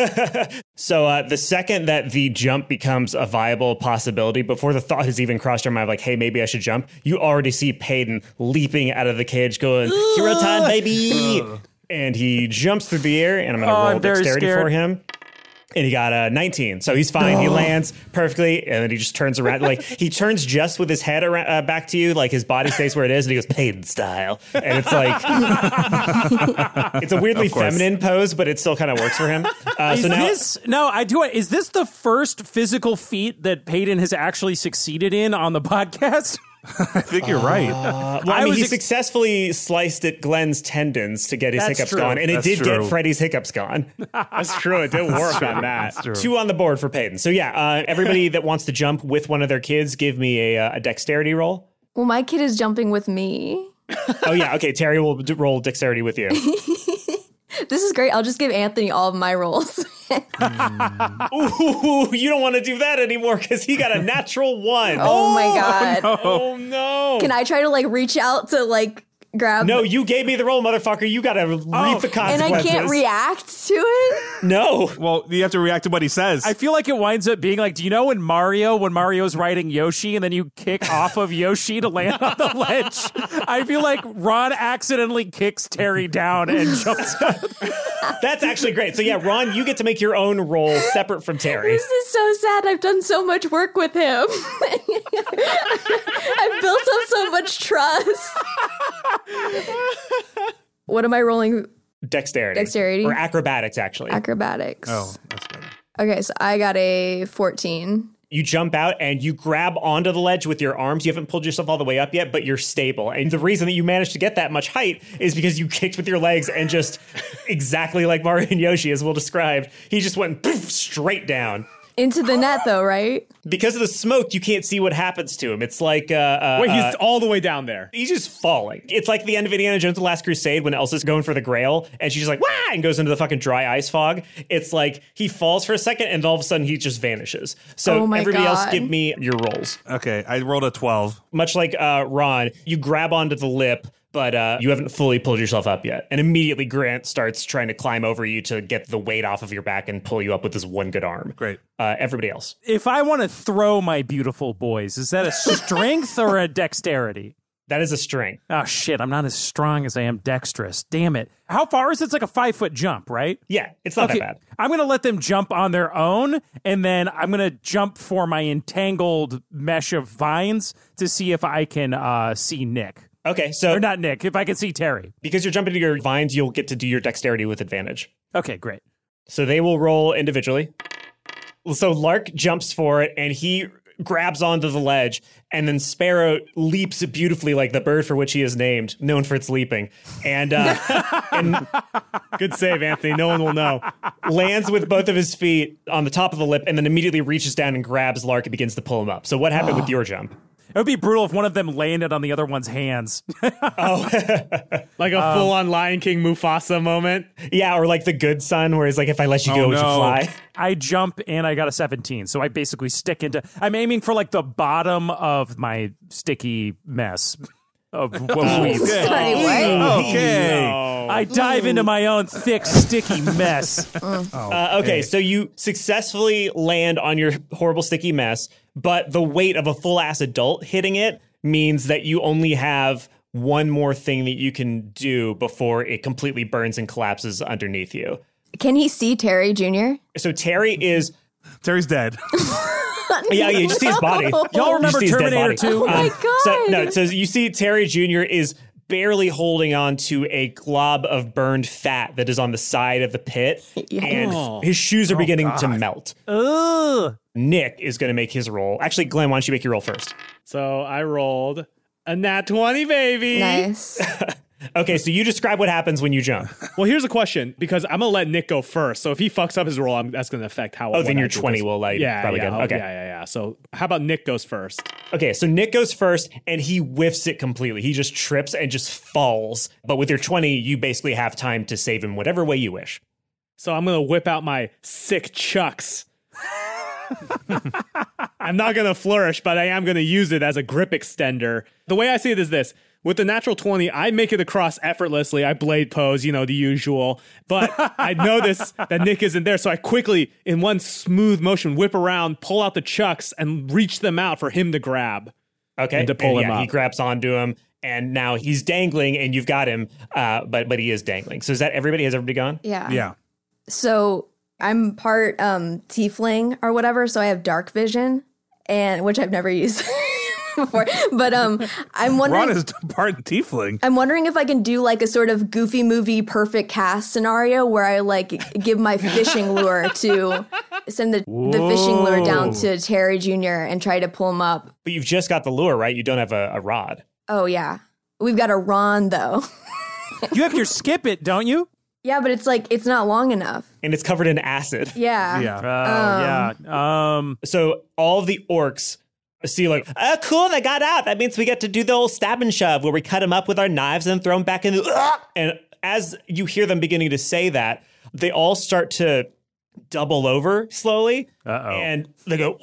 So the second that the jump becomes a viable possibility, before the thought has even crossed your mind, like, hey, maybe I should jump, you already see Payton leaping out of the cage going, hero time, baby! And he jumps through the air, and I'm going to roll dexterity for him. And he got a 19, so he's fine. He lands perfectly, and then he just turns around. Like, he turns just with his head around, back to you, like his body stays where it is, and he goes, Payton style. And it's like, it's a weirdly feminine pose, but it still kind of works for him. Is this the first physical feat that Payton has actually succeeded in on the podcast? I think you're right. He successfully sliced at Glenn's tendons to get his hiccups gone, and it did get Freddie's hiccups gone. That's true. It did work on that. 2 on the board for Payton. So yeah, everybody that wants to jump with one of their kids, give me a dexterity roll. Well, my kid is jumping with me. Oh yeah, okay. Terry will roll dexterity with you. This is great. I'll just give Anthony all of my rolls. Ooh, you don't want to do that anymore because he got a natural 1. Oh my God. No. Oh no. Can I try to reach out to grab? No, you gave me the roll, motherfucker. You got to reap the consequences. And I can't react to it? No. Well, you have to react to what he says. I feel like it winds up being like, do you know when Mario's riding Yoshi and then you kick off of Yoshi to land on the ledge? I feel like Ron accidentally kicks Terry down and jumps out. That's actually great. So yeah, Ron, you get to make your own roll separate from Terry. This is so sad. I've done so much work with him. I've built up so much trust. What am I rolling? Dexterity. Or acrobatics, actually. Acrobatics. Oh, that's better. Okay, so I got a 14. You jump out and you grab onto the ledge with your arms. You haven't pulled yourself all the way up yet, but you're stable. And the reason that you managed to get that much height is because you kicked with your legs and just exactly like Mario and Yoshi, as Will described, he just went poof, straight down. Into the net, though, right? Because of the smoke, you can't see what happens to him. It's like wait, he's all the way down there. He's just falling. It's like the end of Indiana Jones: The Last Crusade when Elsa's going for the Grail and she's like, wah, and goes into the fucking dry ice fog. It's like he falls for a second and all of a sudden he just vanishes. So everybody else give me your rolls. Okay, I rolled a 12. Much like Ron, you grab onto the lip, but you haven't fully pulled yourself up yet. And immediately Grant starts trying to climb over you to get the weight off of your back and pull you up with his one good arm. Great. Everybody else. If I want to throw my beautiful boys, is that a strength or a dexterity? That is a strength. Oh, shit. I'm not as strong as I am dexterous. Damn it. How far is it? It's like a 5-foot jump, right? Yeah, it's not that bad. I'm going to let them jump on their own, and then I'm going to jump for my entangled mesh of vines to see if I can see Nick. Okay, so... Or not Nick, if I can see Terry. Because you're jumping to your vines, you'll get to do your dexterity with advantage. Okay, great. So they will roll individually. So Lark jumps for it, and he grabs onto the ledge, and then Sparrow leaps beautifully like the bird for which he is named, known for its leaping. And, and good save, Anthony. No one will know. Lands with both of his feet on the top of the lip, and then immediately reaches down and grabs Lark and begins to pull him up. So what happened with your jump? It would be brutal if one of them landed on the other one's hands. Like a full-on Lion King Mufasa moment. Yeah, or like the good son, where he's like, if I let you go, would you fly? I jump and I got a 17, so I basically stick into... I'm aiming for like the bottom of my sticky mess of weeds. Okay. I dive into my own thick, sticky mess. Okay, so you successfully land on your horrible sticky mess, but the weight of a full-ass adult hitting it means that you only have one more thing that you can do before it completely burns and collapses underneath you. Can he see Terry Jr.? So Terry's dead. Yeah, you just see his body. Y'all remember Terminator 2? Oh my God. So you see Terry Jr. is barely holding on to a glob of burned fat that is on the side of the pit, and his shoes are beginning to melt. Ugh. Nick is going to make his roll. Actually, Glenn, why don't you make your roll first? So I rolled a nat 20, baby. Nice. Okay, so you describe what happens when you jump. Well, here's a question, because I'm going to let Nick go first. So if he fucks up his roll, that's going to affect how... Oh, then your 20 will probably go. Okay. Yeah. So how about Nick goes first? Okay, so Nick goes first, and he whiffs it completely. He just trips and just falls. But with your 20, you basically have time to save him whatever way you wish. So I'm going to whip out my sick chucks. I'm not going to flourish, but I am going to use it as a grip extender. The way I see it is this. With the natural 20, I make it across effortlessly. I blade pose, the usual. But I notice that Nick isn't there, so I quickly, in one smooth motion, whip around, pull out the chucks, and reach them out for him to grab. Okay. And to pull him up. He grabs onto him, and now he's dangling, and you've got him, but he is dangling. So is that everybody? Has everybody gone? Yeah. So I'm part tiefling or whatever, so I have dark vision, and which I've never used before. But I'm wondering... Ron is part tiefling. I'm wondering if I can do like a sort of Goofy Movie perfect cast scenario where I like give my fishing lure to... Send the fishing lure down to Terry Jr. and try to pull him up. But you've just got the lure, right? You don't have a rod. Oh, yeah. We've got a Ron, though. You have your skip it, don't you? Yeah, but it's like, it's not long enough. And it's covered in acid. Yeah. So all of the orcs see like, oh, cool, they got out. That means we get to do the old stab and shove where we cut them up with our knives and throw them back in. And as you hear them beginning to say that, they all start to double over slowly. And they go,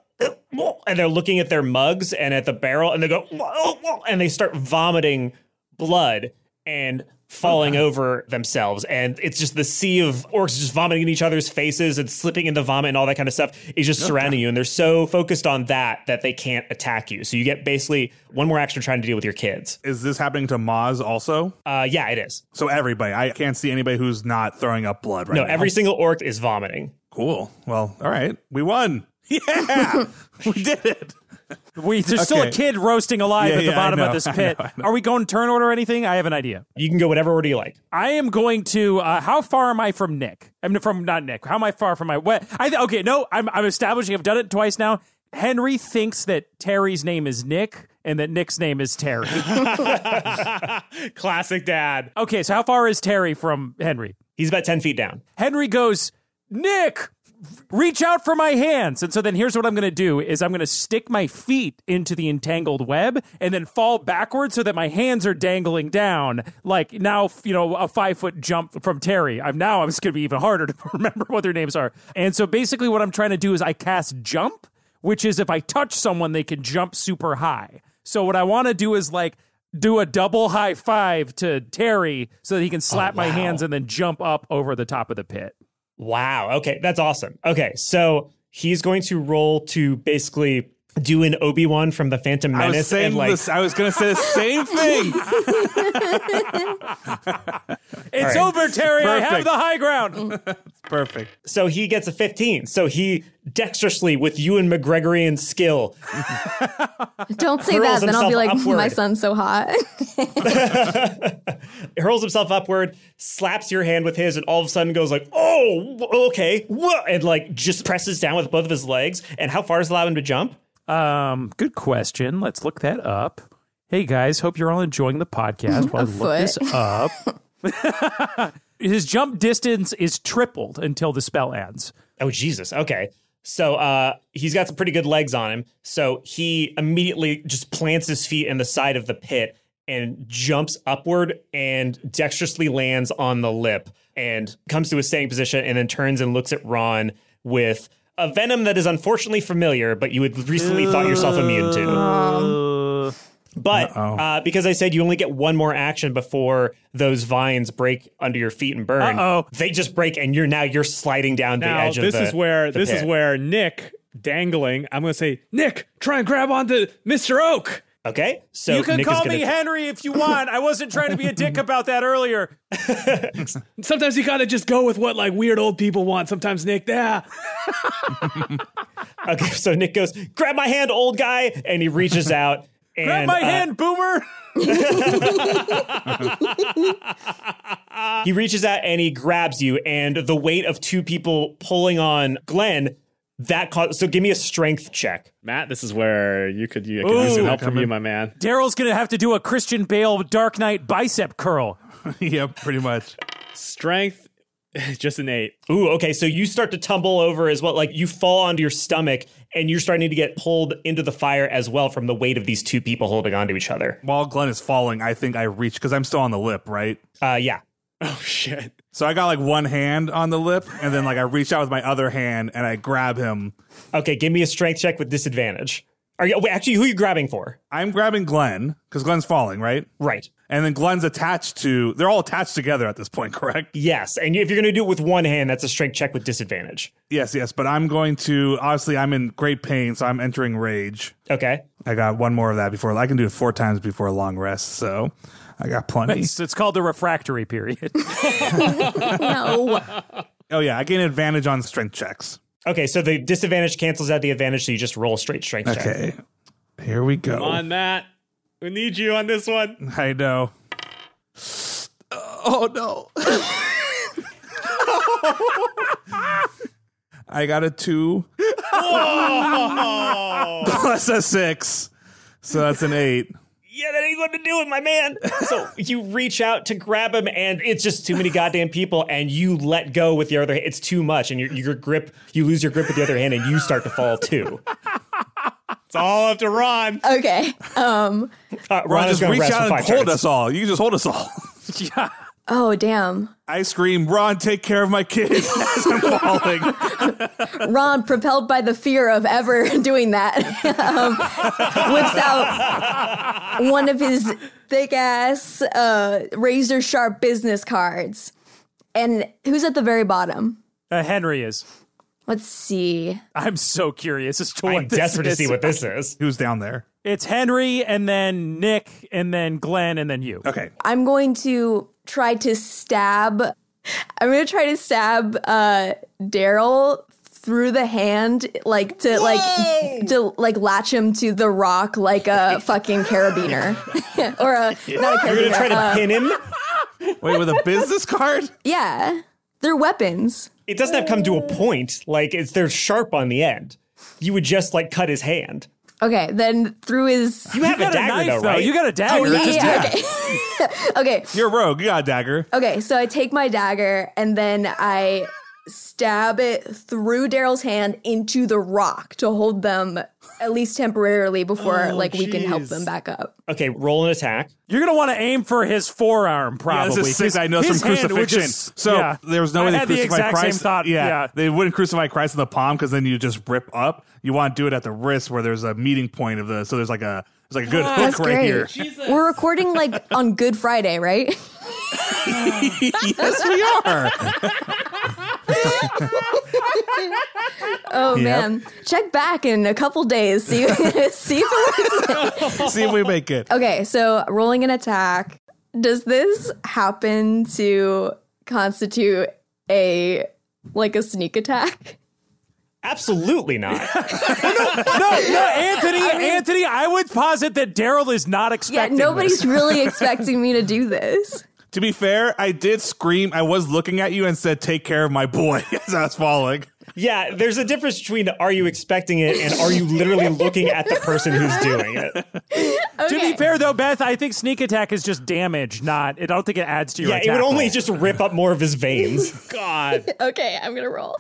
and they're looking at their mugs and at the barrel, and they go, and they start vomiting blood and falling over themselves. And it's just the sea of orcs just vomiting in each other's faces and slipping into vomit and all that kind of stuff is just surrounding you. And they're so focused on that they can't attack you. So you get basically one more action trying to deal with your kids. Is this happening to Maz also? Yeah, it is. So everybody. I can't see anybody who's not throwing up blood right now. No, every single orc is vomiting. Cool. Well, all right. We won. Yeah. We did it. There's still a kid roasting alive at the bottom of this pit. I know. Are we going turn order or anything? I have an idea. You can go whatever order you like. I am going to, how far am I from Nick? Not Nick. How am I far from I'm establishing, I've done it twice now. Henry thinks that Terry's name is Nick and that Nick's name is Terry. Classic dad. Okay, so how far is Terry from Henry? He's about 10 feet down. Henry goes, Nick! reach out for my hands. And so then here's what I'm going to do is I'm going to stick my feet into the entangled web and then fall backwards so that my hands are dangling down. Like now, you know, a 5-foot jump from Terry. Now it's going to be even harder to remember what their names are. And so basically what I'm trying to do is I cast jump, which is if I touch someone, they can jump super high. So what I want to do is like do a double high five to Terry so that he can slap my hands and then jump up over the top of the pit. Wow. Okay, that's awesome. Okay, so he's going to roll to basically do an Obi-Wan from the Phantom Menace. I was going to say the same thing. It's right. Over, Terry. Perfect. I have the high ground. Perfect. So he gets a 15. So he dexterously, with Ewan McGregorian skill. Don't say that, then I'll be like, upward. My son's so hot. Hurls himself upward, slaps your hand with his, and all of a sudden goes like, oh, okay. Whoa, and like just presses down with both of his legs. And how far does it allow him to jump? Good question. Let's look that up. Hey guys, hope you're all enjoying the podcast while I look this up. His jump distance is tripled until the spell ends. Oh, Jesus. Okay. So he's got some pretty good legs on him. So he immediately just plants his feet in the side of the pit and jumps upward and dexterously lands on the lip and comes to a standing position and then turns and looks at Ron with a venom that is unfortunately familiar, but you had recently thought yourself immune to. But because I said you only get one more action before those vines break under your feet and burn, they just break, and you're sliding down the edge of the This is where Nick, dangling, I'm going to say, Nick, try and grab onto Mr. Oak. Okay, so you can call me Henry if you want. I wasn't trying to be a dick about that earlier. Sometimes you gotta just go with what like weird old people want. Sometimes Nick, Okay, so Nick goes, grab my hand, old guy, and he reaches out. And, grab my hand, boomer. He reaches out and he grabs you, and the weight of two people pulling on Glenn. So give me a strength check. Matt, this is where you could use some help from you, my man. Daryl's going to have to do a Christian Bale Dark Knight bicep curl. Yep, pretty much. Strength, just an 8. Ooh, okay, so you start to tumble over as well. Like you fall onto your stomach and you're starting to get pulled into the fire as well from the weight of these two people holding onto each other. While Glenn is falling, I think I reach, because I'm still on the lip, right? Yeah. Oh, shit. So I got like one hand on the lip, and then like I reach out with my other hand and I grab him. Okay, give me a strength check with disadvantage. Actually, who are you grabbing for? I'm grabbing Glenn, because Glenn's falling, right? Right. And then Glenn's they're all attached together at this point, correct? Yes, and if you're going to do it with one hand, that's a strength check with disadvantage. Yes, but I'm going to, obviously I'm in great pain, so I'm entering rage. Okay. I got one more of that before, I can do it 4 times before a long rest, so I got plenty. It's called the refractory period. No. Oh yeah, I gain advantage on strength checks. Okay, so the disadvantage cancels out the advantage, so you just roll a straight strength check. Okay, here we go. Come on, Matt. We need you on this one. I know. Oh, no. I got a 2. Plus a 6. So that's an 8. Yeah, that ain't going to do it, my man. So you reach out to grab him, and it's just too many goddamn people, and you let go with your other hand. It's too much, and your grip, you lose your grip with the other hand, and you start to fall too. It's all up to Ron. Okay. Ron just reach out and hold us all. You can just hold us all. Yeah. Oh, damn. I scream, Ron, take care of my kid as I'm falling. Ron, propelled by the fear of ever doing that, whips out one of his thick-ass, razor-sharp business cards. And who's at the very bottom? Henry is. Let's see. I'm so curious as to what I'm desperate to see what this is. Who's down there? It's Henry, and then Nick, and then Glenn, and then you. Okay. I'm going to try to stab Daryl through the hand, like to latch him to the rock like a fucking carabiner. Or not a carabiner. You're gonna try to pin him? Wait, with a business card? Yeah. They're weapons. It doesn't have to come to a point. Like, they're sharp on the end. You would just, like, cut his hand. Okay, then through his... You have a dagger, though, right? You got a dagger. Oh, yeah, okay. Okay. You're a rogue. You got a dagger. Okay, so I take my dagger, and then I stab it through Daryl's hand into the rock to hold them at least temporarily before we can help them back up. Okay, roll an attack. You're going to want to aim for his forearm, probably. Yeah, this is 6 I know from crucifixion. There was no way they crucified Christ. Same thought. Yeah, they wouldn't crucify Christ in the palm because then you just rip up. You want to do it at the wrist where there's a meeting point of so there's like a good hook right here. Jesus. We're recording on Good Friday, right? Yes, we are. Oh man, check back in a couple days. See if we make it. Okay, so rolling an attack. Does this happen to constitute a sneak attack? Absolutely not. No, Anthony, I would posit that Daryl is not expecting nobody's this. really expecting me to do this. To be fair, I did scream. I was looking at you and said, "Take care of my boy," as I was falling. Yeah, there's a difference between are you expecting it and are you literally looking at the person who's doing it. Okay. To be fair, though, Beth, I think sneak attack is just damage, I don't think it adds to your attack. Yeah, it would only roll. just rip up more of his veins. God. Okay, I'm going to roll.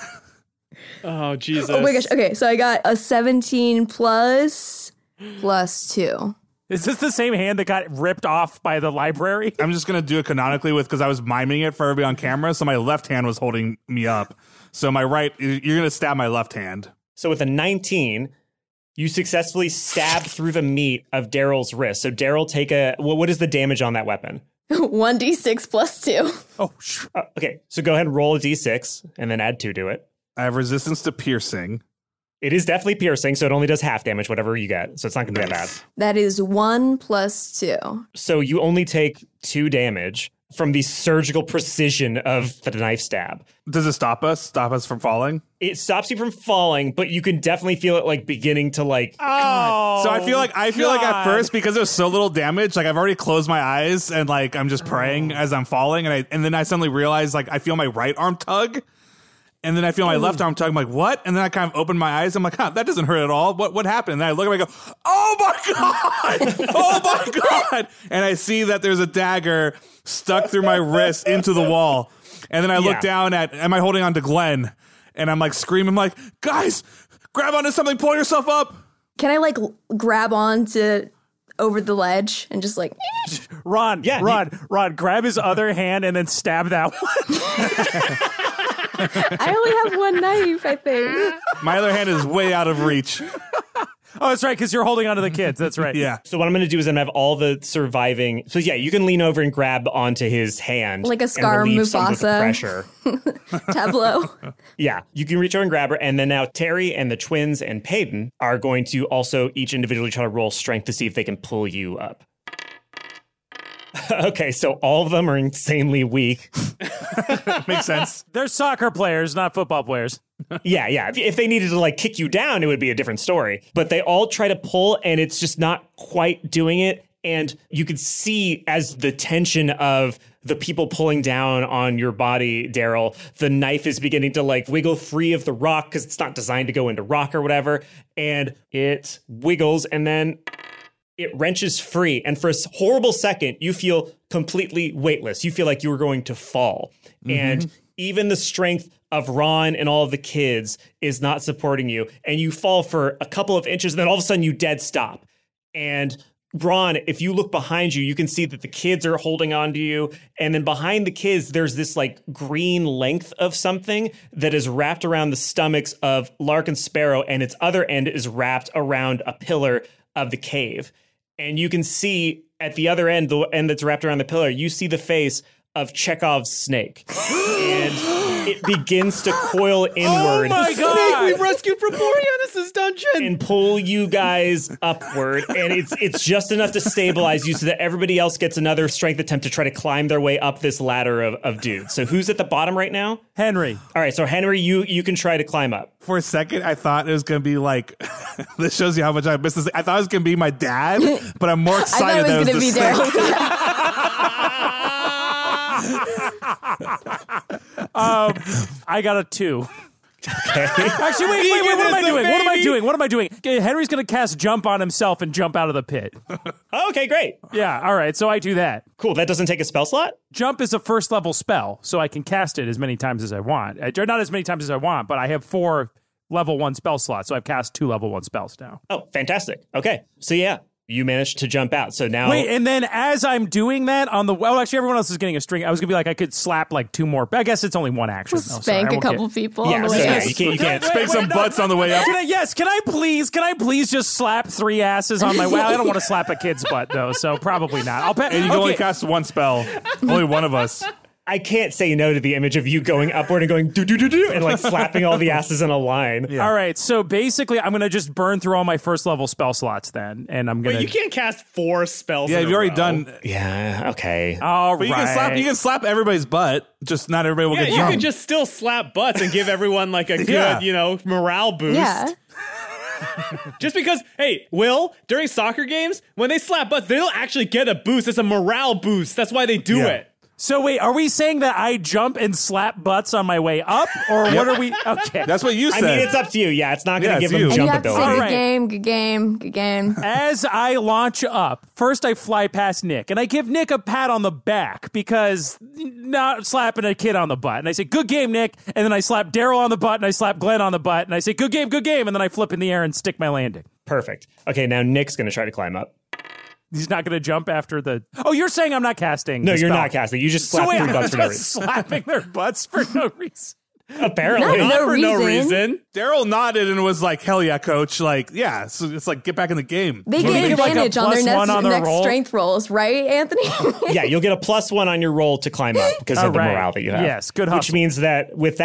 Oh, Jesus. Oh my gosh. Okay, so I got a 17 plus 2. Is this the same hand that got ripped off by the library? I'm just going to do it canonically because I was miming it for everybody on camera, so my left hand was holding me up. So my right, you're going to stab my left hand. So with a 19, you successfully stab through the meat of Daryl's wrist. So Daryl, take what is the damage on that weapon? 1d6 plus 2. Oh, okay. So go ahead and roll a d6 and then add 2 to it. I have resistance to piercing. It is definitely piercing, so it only does half damage, whatever you get. So it's not going to be that bad. That is 1 plus 2. So you only take 2 damage from the surgical precision of the knife stab. Does it stop us from falling? It stops you from falling, but you can definitely feel it beginning to Oh, so I feel like at first, because there's so little damage, I've already closed my eyes and I'm just praying as I'm falling, and then I suddenly realize I feel my right arm tug. And then I feel my left arm tug. I'm like, what? And then I kind of open my eyes. I'm like, that doesn't hurt at all. What happened? And then I look at it and I go, oh my God! Oh my God! And I see that there's a dagger stuck through my wrist into the wall. And then I look down am I holding on to Glenn? And I'm screaming, guys, grab onto something, pull yourself up. Can I grab on to over the ledge and just Ron, grab his other hand and then stab that one. I only have one knife, I think. My other hand is way out of reach. Oh, that's right, because you're holding onto the kids. That's right. Yeah. So what I'm going to do is I'm going to have all the surviving. So yeah, you can lean over and grab onto his hand. Like a Scar Mufasa pressure. tableau. Yeah, you can reach over and grab her. And then now Terry and the twins and Peyton are going to also each individually try to roll strength to see if they can pull you up. Okay, so all of them are insanely weak. Makes sense. They're soccer players, not football players. Yeah. If they needed to kick you down, it would be a different story. But they all try to pull, and it's just not quite doing it. And you can see as the tension of the people pulling down on your body, Daryl, the knife is beginning to wiggle free of the rock because it's not designed to go into rock or whatever. And it wiggles, and then it wrenches free. And for a horrible second, you feel completely weightless. You feel like you were going to fall. Mm-hmm. And even the strength of Ron and all of the kids is not supporting you. And you fall for a couple of inches, and then all of a sudden you dead stop. And Ron, if you look behind you, you can see that the kids are holding on to you. And then behind the kids, there's this green length of something that is wrapped around the stomachs of Lark and Sparrow. And its other end is wrapped around a pillar of the cave. And you can see at the other end, the end that's wrapped around the pillar, you see the face of Chekhov's snake. And it begins to coil inward. Oh my God! Snake we rescued from Boreanaz's dungeon! And pull you guys upward. And it's just enough to stabilize you so that everybody else gets another strength attempt to try to climb their way up this ladder of dudes. So who's at the bottom right now? Henry. All right, so Henry, you can try to climb up. For a second, I thought it was going to be this shows you how much I miss this. I thought it was going to be my dad, but I'm more excited that it was going to be Daryl's dad. I got a 2. Actually, wait. What am I doing? What am I doing? Okay, Henry's going to cast jump on himself and jump out of the pit. Okay, great. Yeah, all right. So I do that. Cool. That doesn't take a spell slot? Jump is a first level spell, so I can cast it as many times as I want. Not as many times as I want, but I have 4 level 1 spell slots, so I've cast 2 level 1 spells now. Oh, fantastic. Okay. So yeah, you managed to jump out. So now... Wait, and then as I'm doing that on the... Well, actually, everyone else is getting a string. I was going to be like, I could slap like 2 more... I guess it's only 1 action. Spank a couple people on the way yeah, up. You can't spank some butts on the way up. Can I please just slap 3 asses on my way? I don't want to slap a kid's butt, though, so probably not. And you can only cast 1 spell. Only one of us. I can't say no to the image of you going upward and going do-do-do-do and like slapping all the asses in a line. Yeah. All right, so basically I'm going to just burn through all my first level spell slots then, and I'm going to... Wait, you can't cast 4 spells Yeah, in you've a already row. done... Yeah, okay. All but right. you can slap everybody's butt, just not everybody will Yeah, get you jumped. could just still slap butts and give everyone like a good, Yeah. morale boost. Yeah. Just because, hey, Will, during soccer games, when they slap butts, they don't actually get a boost. It's a morale boost. That's why they do it. So wait, are we saying that I jump and slap butts on my way up, or what are we? Okay, that's what you said. I mean, it's up to you. Yeah, it's not going to give them And you jump have to say, ability. good game. As I launch up, first I fly past Nick, and I give Nick a pat on the back because not slapping a kid on the butt. And I say, good game, Nick. And then I slap Daryl on the butt, and I slap Glenn on the butt, and I say, good game. And then I flip in the air and stick my landing. Perfect. Okay, now Nick's going to try to climb up. He's not going to jump after the... Oh, you're saying I'm not casting No, the you're spell. not casting. You just slap 3 butts for no reason. Slapping their butts for no reason. Apparently. Not for no reason. Daryl nodded and was like, hell yeah, coach. Like, yeah, so it's like, get back in the game. They Can we get give, like, a advantage on their +1 on their next roll? strength rolls, right, Anthony? Yeah, you'll get a +1 on your roll to climb up because of the right. morale that you have. Yes, good Which hustle. means that with the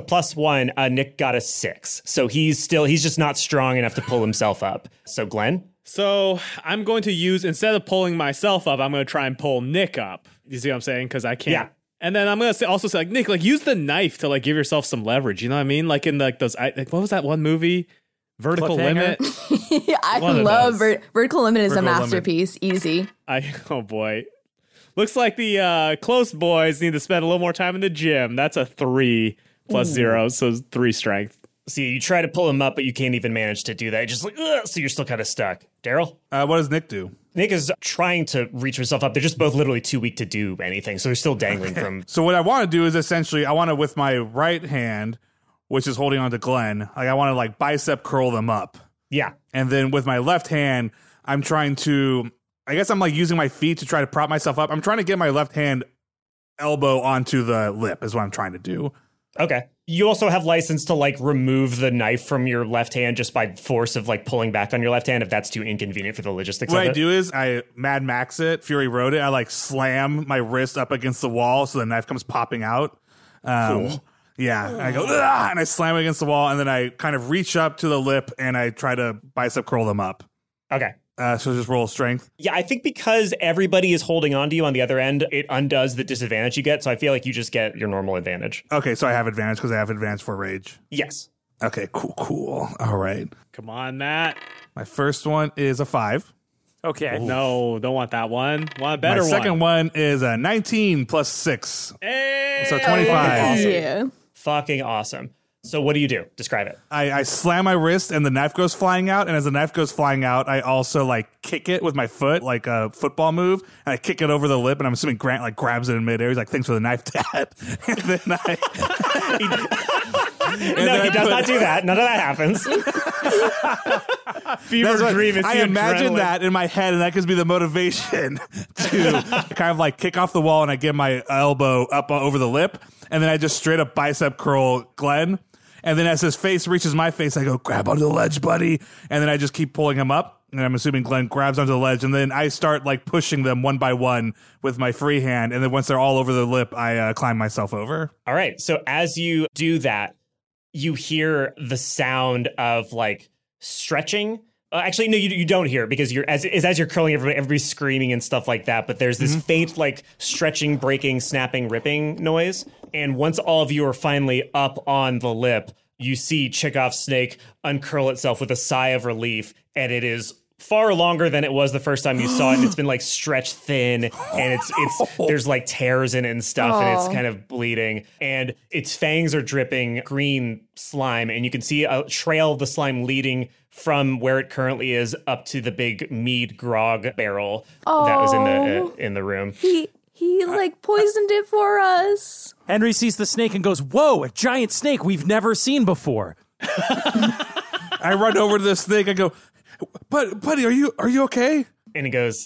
+1, Nick got a 6. So he's just not strong enough to pull himself up. So Glenn? So I'm going to use, instead of pulling myself up, I'm going to try and pull Nick up. You see what I'm saying? Because I can't. Yeah. And then I'm going to also say, like, Nick, like, use the knife to, like, give yourself some leverage. You know what I mean? Like, in, like, those, what was that one movie? Vertical Cliffhanger? Limit? I One of love those. Vertical Limit is a Vertical masterpiece. Easy. Oh, boy. Looks like the close boys need to spend a little more time in the gym. That's a 3 + 0, so 3 strength. See, you try to pull him up, but you can't even manage to do that. Just like, ugh, so you're still kind of stuck. Daryl? What does Nick do? Nick is trying to reach himself up. They're just both literally too weak to do anything, so they're still dangling from... So what I want to do is essentially, I want to, with my right hand, which is holding on to Glenn, like I want to like bicep curl them up. Yeah. And then with my left hand, I'm trying to, I guess I'm like using my feet to try to prop myself up. I'm trying to get my left hand elbow onto the lip is what I'm trying to do. Okay. You also have license to like remove the knife from your left hand just by force of like pulling back on your left hand if that's too inconvenient for the logistics What of I it. do is I Mad Max it, Fury Road it. I like slam my wrist up against the wall so the knife comes popping out. Cool. Yeah. And I go, "Ugh," and I slam it against the wall, and then I kind of reach up to the lip and I try to bicep curl them up. Okay. So just roll strength. Yeah, I think because everybody is holding on to you on the other end, it undoes the disadvantage you get. So I feel like you just get your normal advantage. Okay, so I have advantage because I have advantage for rage. Yes. Okay, cool. All right. Come on, Matt. My first one is a 5. Okay. No, don't want that one. Want a better My one. second one is a 19 plus 6. Hey! So 25. Awesome. Yeah. Fucking awesome. So what do? Describe it. I slam my wrist and the knife goes flying out. And as the knife goes flying out, I also like kick it with my foot, like a football move. And I kick it over the lip. And I'm assuming Grant like grabs it in midair. He's like, thanks for the knife, Dad. And then No, he does not do that. None of that happens. Fever dream is I the imagine adrenaline. that in my head, and that gives me the motivation to kind of like kick off the wall, and I get my elbow up over the lip, and then I just straight up bicep curl Glenn. And then as his face reaches my face, I go, grab onto the ledge, buddy. And then I just keep pulling him up. And I'm assuming Glenn grabs onto the ledge. And then I start like pushing them one by one with my free hand. And then once they're all over the lip, I climb myself over. All right. So as you do that, you hear the sound of like stretching. Actually, no, you don't hear it because you're as you're curling, everybody's screaming and stuff like that. But there's this faint like stretching, breaking, snapping, ripping noise. And once all of you are finally up on the lip, you see Chekhov's snake uncurl itself with a sigh of relief, and it is far longer than it was the first time you saw it. And it's been like stretched thin, and it's there's like tears in it and stuff, and it's kind of bleeding, and its fangs are dripping green slime, and you can see a trail of the slime leading from where it currently is up to the big mead grog barrel that was in the room. He like poisoned it for us. Henry sees the snake and goes, "Whoa, a giant snake we've never seen before." I run over to the snake and go, buddy, are you okay? And he goes,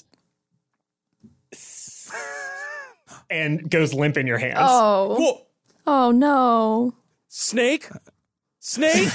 and goes limp in your hands. Oh. Whoa. Oh no. Snake? Snake?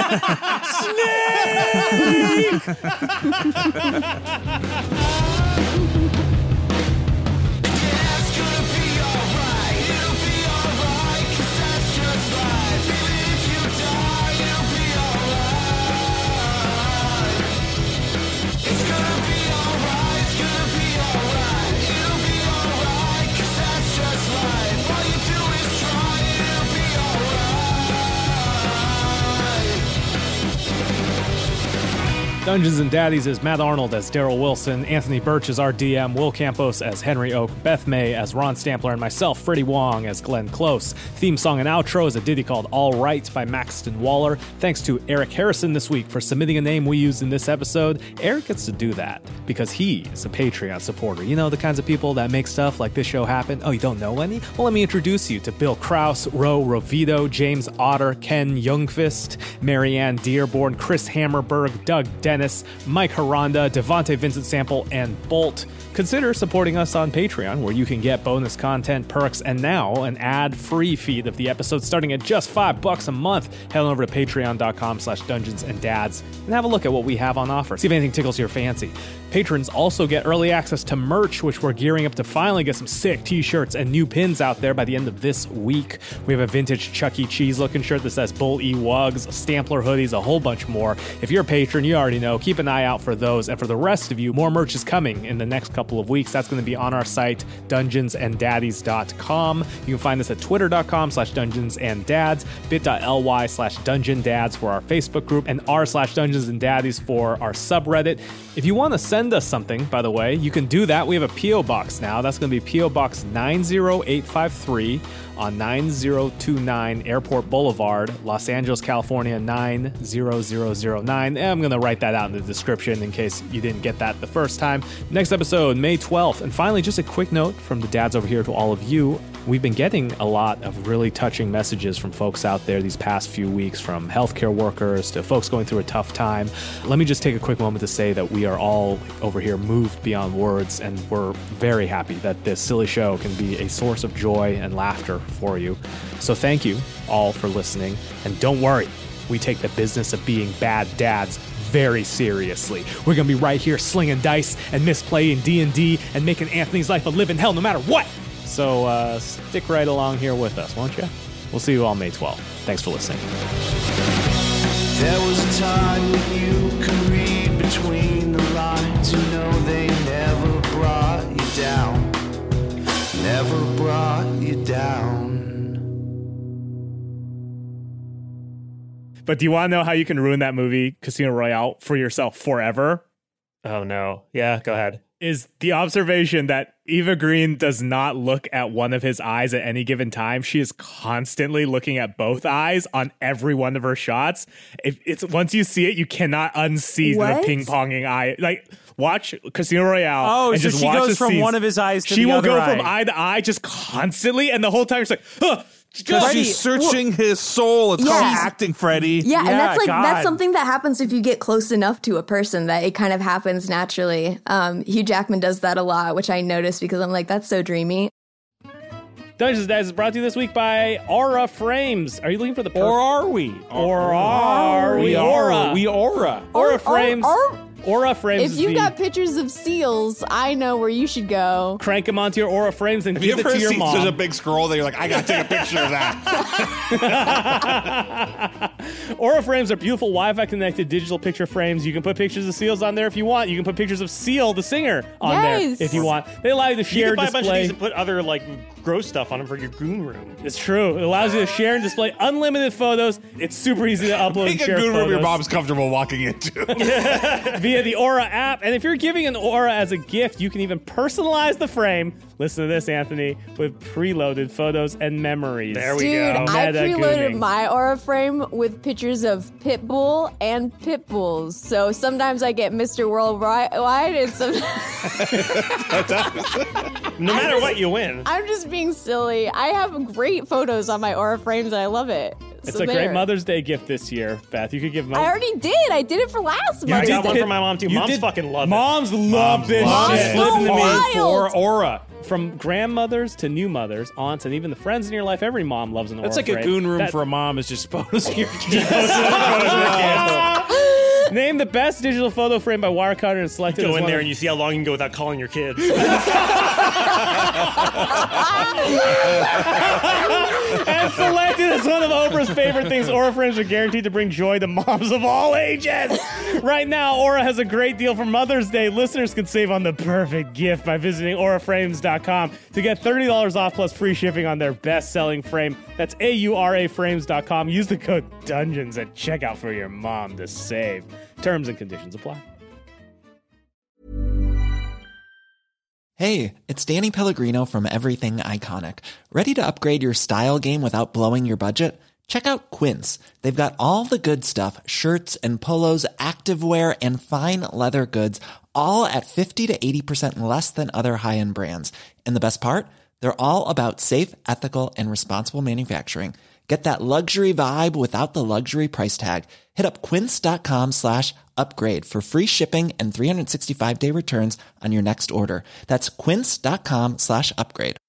Dungeons and Daddies is Matt Arnold as Daryl Wilson, Anthony Birch as our DM, Will Campos as Henry Oak, Beth May as Ron Stampler, and myself, Freddie Wong, as Glenn Close. Theme song and outro is a ditty called All Right by Maxton Waller. Thanks to Eric Harrison this week for submitting a name we used in this episode. Eric gets to do that because he is a Patreon supporter. You know, the kinds of people that make stuff like this show happen. Oh, you don't know any? Well, let me introduce you to Bill Krause, Ro Rovito, James Otter, Ken Youngfist, Marianne Dearborn, Chris Hammerberg, Doug Dennis, Mike Haronda, Devontae Vincent Sample, and Bolt. Consider supporting us on Patreon, where you can get bonus content, perks, and now an ad-free feed of the episodes starting at just $5 a month. Head on over to patreon.com/dungeonsanddads and have a look at what we have on offer. See if anything tickles your fancy. Patrons also get early access to merch, which we're gearing up to finally get some sick t-shirts and new pins out there by the end of this week. We have a vintage Chuck E. Cheese looking shirt that says Bull E. Wugs, Stampler hoodies, a whole bunch more. If you're a patron, you already know. Keep an eye out for those. And for the rest of you, more merch is coming in the next couple of weeks. That's going to be on our site, dungeonsanddaddies.com. You can find us at twitter.com/dungeonsanddads, bit.ly/dungeondads for our Facebook group, and r/dungeonsanddaddies for our subreddit. If you want to send us something, by the way, you can do that. We have a P.O. Box now. That's going to be P.O. Box 90853 on 9029 Airport Boulevard, Los Angeles, California, 90009. I'm going to write that out in the description in case you didn't get that the first time. Next episode, May 12th. And finally, just a quick note from the dads over here to all of you. We've been getting a lot of really touching messages from folks out there these past few weeks, from healthcare workers to folks going through a tough time. Let me just take a quick moment to say that we are all over here moved beyond words, and we're very happy that this silly show can be a source of joy and laughter for you. So thank you all for listening, and don't worry, we take the business of being bad dads very seriously. We're gonna be right here slinging dice and misplaying D&D and making Anthony's life a living hell no matter what. So stick right along here with us, won't you? We'll see you all May 12th. Thanks for listening. There was a time when you could read between the lines. You know they never brought you down. Never brought you down. But do you want to know how you can ruin that movie, Casino Royale, for yourself forever? Oh, no. Yeah, go ahead. Is the observation that Eva Green does not look at one of his eyes at any given time. She is constantly looking at both eyes on every one of her shots. It's once you see it, you cannot unsee the ping-ponging eye. Like, watch Casino Royale. Oh, and so just she watch goes from scenes. one of his eyes to she the will other go eye. from eye to eye just constantly, and the whole time she's like, huh. Because she's searching his soul. It's called acting, Freddie. Yeah, and that's like God. that's something that happens if you get close enough to a person, that it kind of happens naturally. Hugh Jackman does that a lot, which I noticed because I'm like, that's so dreamy. Dungeons & Dads is brought to you this week by Aura Frames. Are you looking for the Or are we? Or are we? Aura. We aura. Aura Frames. Aura Frames. If you've got pictures of seals, I know where you should go. Crank them onto your Aura Frames and Have you give it ever to your seen mom. such a big scroll that you're like, I gotta take a picture of that? Aura Frames are beautiful Wi-Fi connected digital picture frames. You can put pictures of seals on there if you want. You can put pictures of Seal, the singer, on there if you want. They allow you to share You can buy display. a bunch of these and put other like grow stuff on them for your goon room. It's true. It allows you to share and display unlimited photos. It's super easy to upload and Make a share goon room photos your mom's comfortable walking into. via the Aura app. And if you're giving an Aura as a gift, you can even personalize the frame. Listen to this, Anthony, with preloaded photos and memories. There we Dude, go. I Meta preloaded gooning. my Aura frame with pictures of Pitbull and Pitbulls. So sometimes I get Mr. Worldwide, and sometimes No matter what, you win. I'm just being silly. I have great photos on my Aura frames, and I love it. It's So a great there. Mother's Day gift this year, Beth. You could give I already did. I did it for last month. I got one for my mom, too. You Moms did- fucking love Moms love this love shit. it. Listen to me. Wild. For Aura. From grandmothers to new mothers, aunts, and even the friends in your life, every mom loves an Aura That's like a frame. goon room That- for a mom is just photos of your kids. Name the best digital photo frame by Wirecutter and select it as Go in one there of- and you see how long you can go without calling your kids. and selected as one of Oprah's favorite things. Aura frames are guaranteed to bring joy to moms of all ages. Right now, Aura has a great deal for Mother's Day. Listeners can save on the perfect gift by visiting auraframes.com to get $30 off plus free shipping on their best-selling frame. That's auraframes.com. Use the code DUNGEONS at checkout for your mom to save. Terms and conditions apply. Hey, it's Danny Pellegrino from Everything Iconic. Ready to upgrade your style game without blowing your budget? Check out Quince. They've got all the good stuff, shirts and polos, activewear, and fine leather goods, all at 50 to 80% less than other high-end brands. And the best part? They're all about safe, ethical, and responsible manufacturing. Get that luxury vibe without the luxury price tag. Hit up quince.com/upgrade for free shipping and 365-day returns on your next order. That's quince.com/upgrade.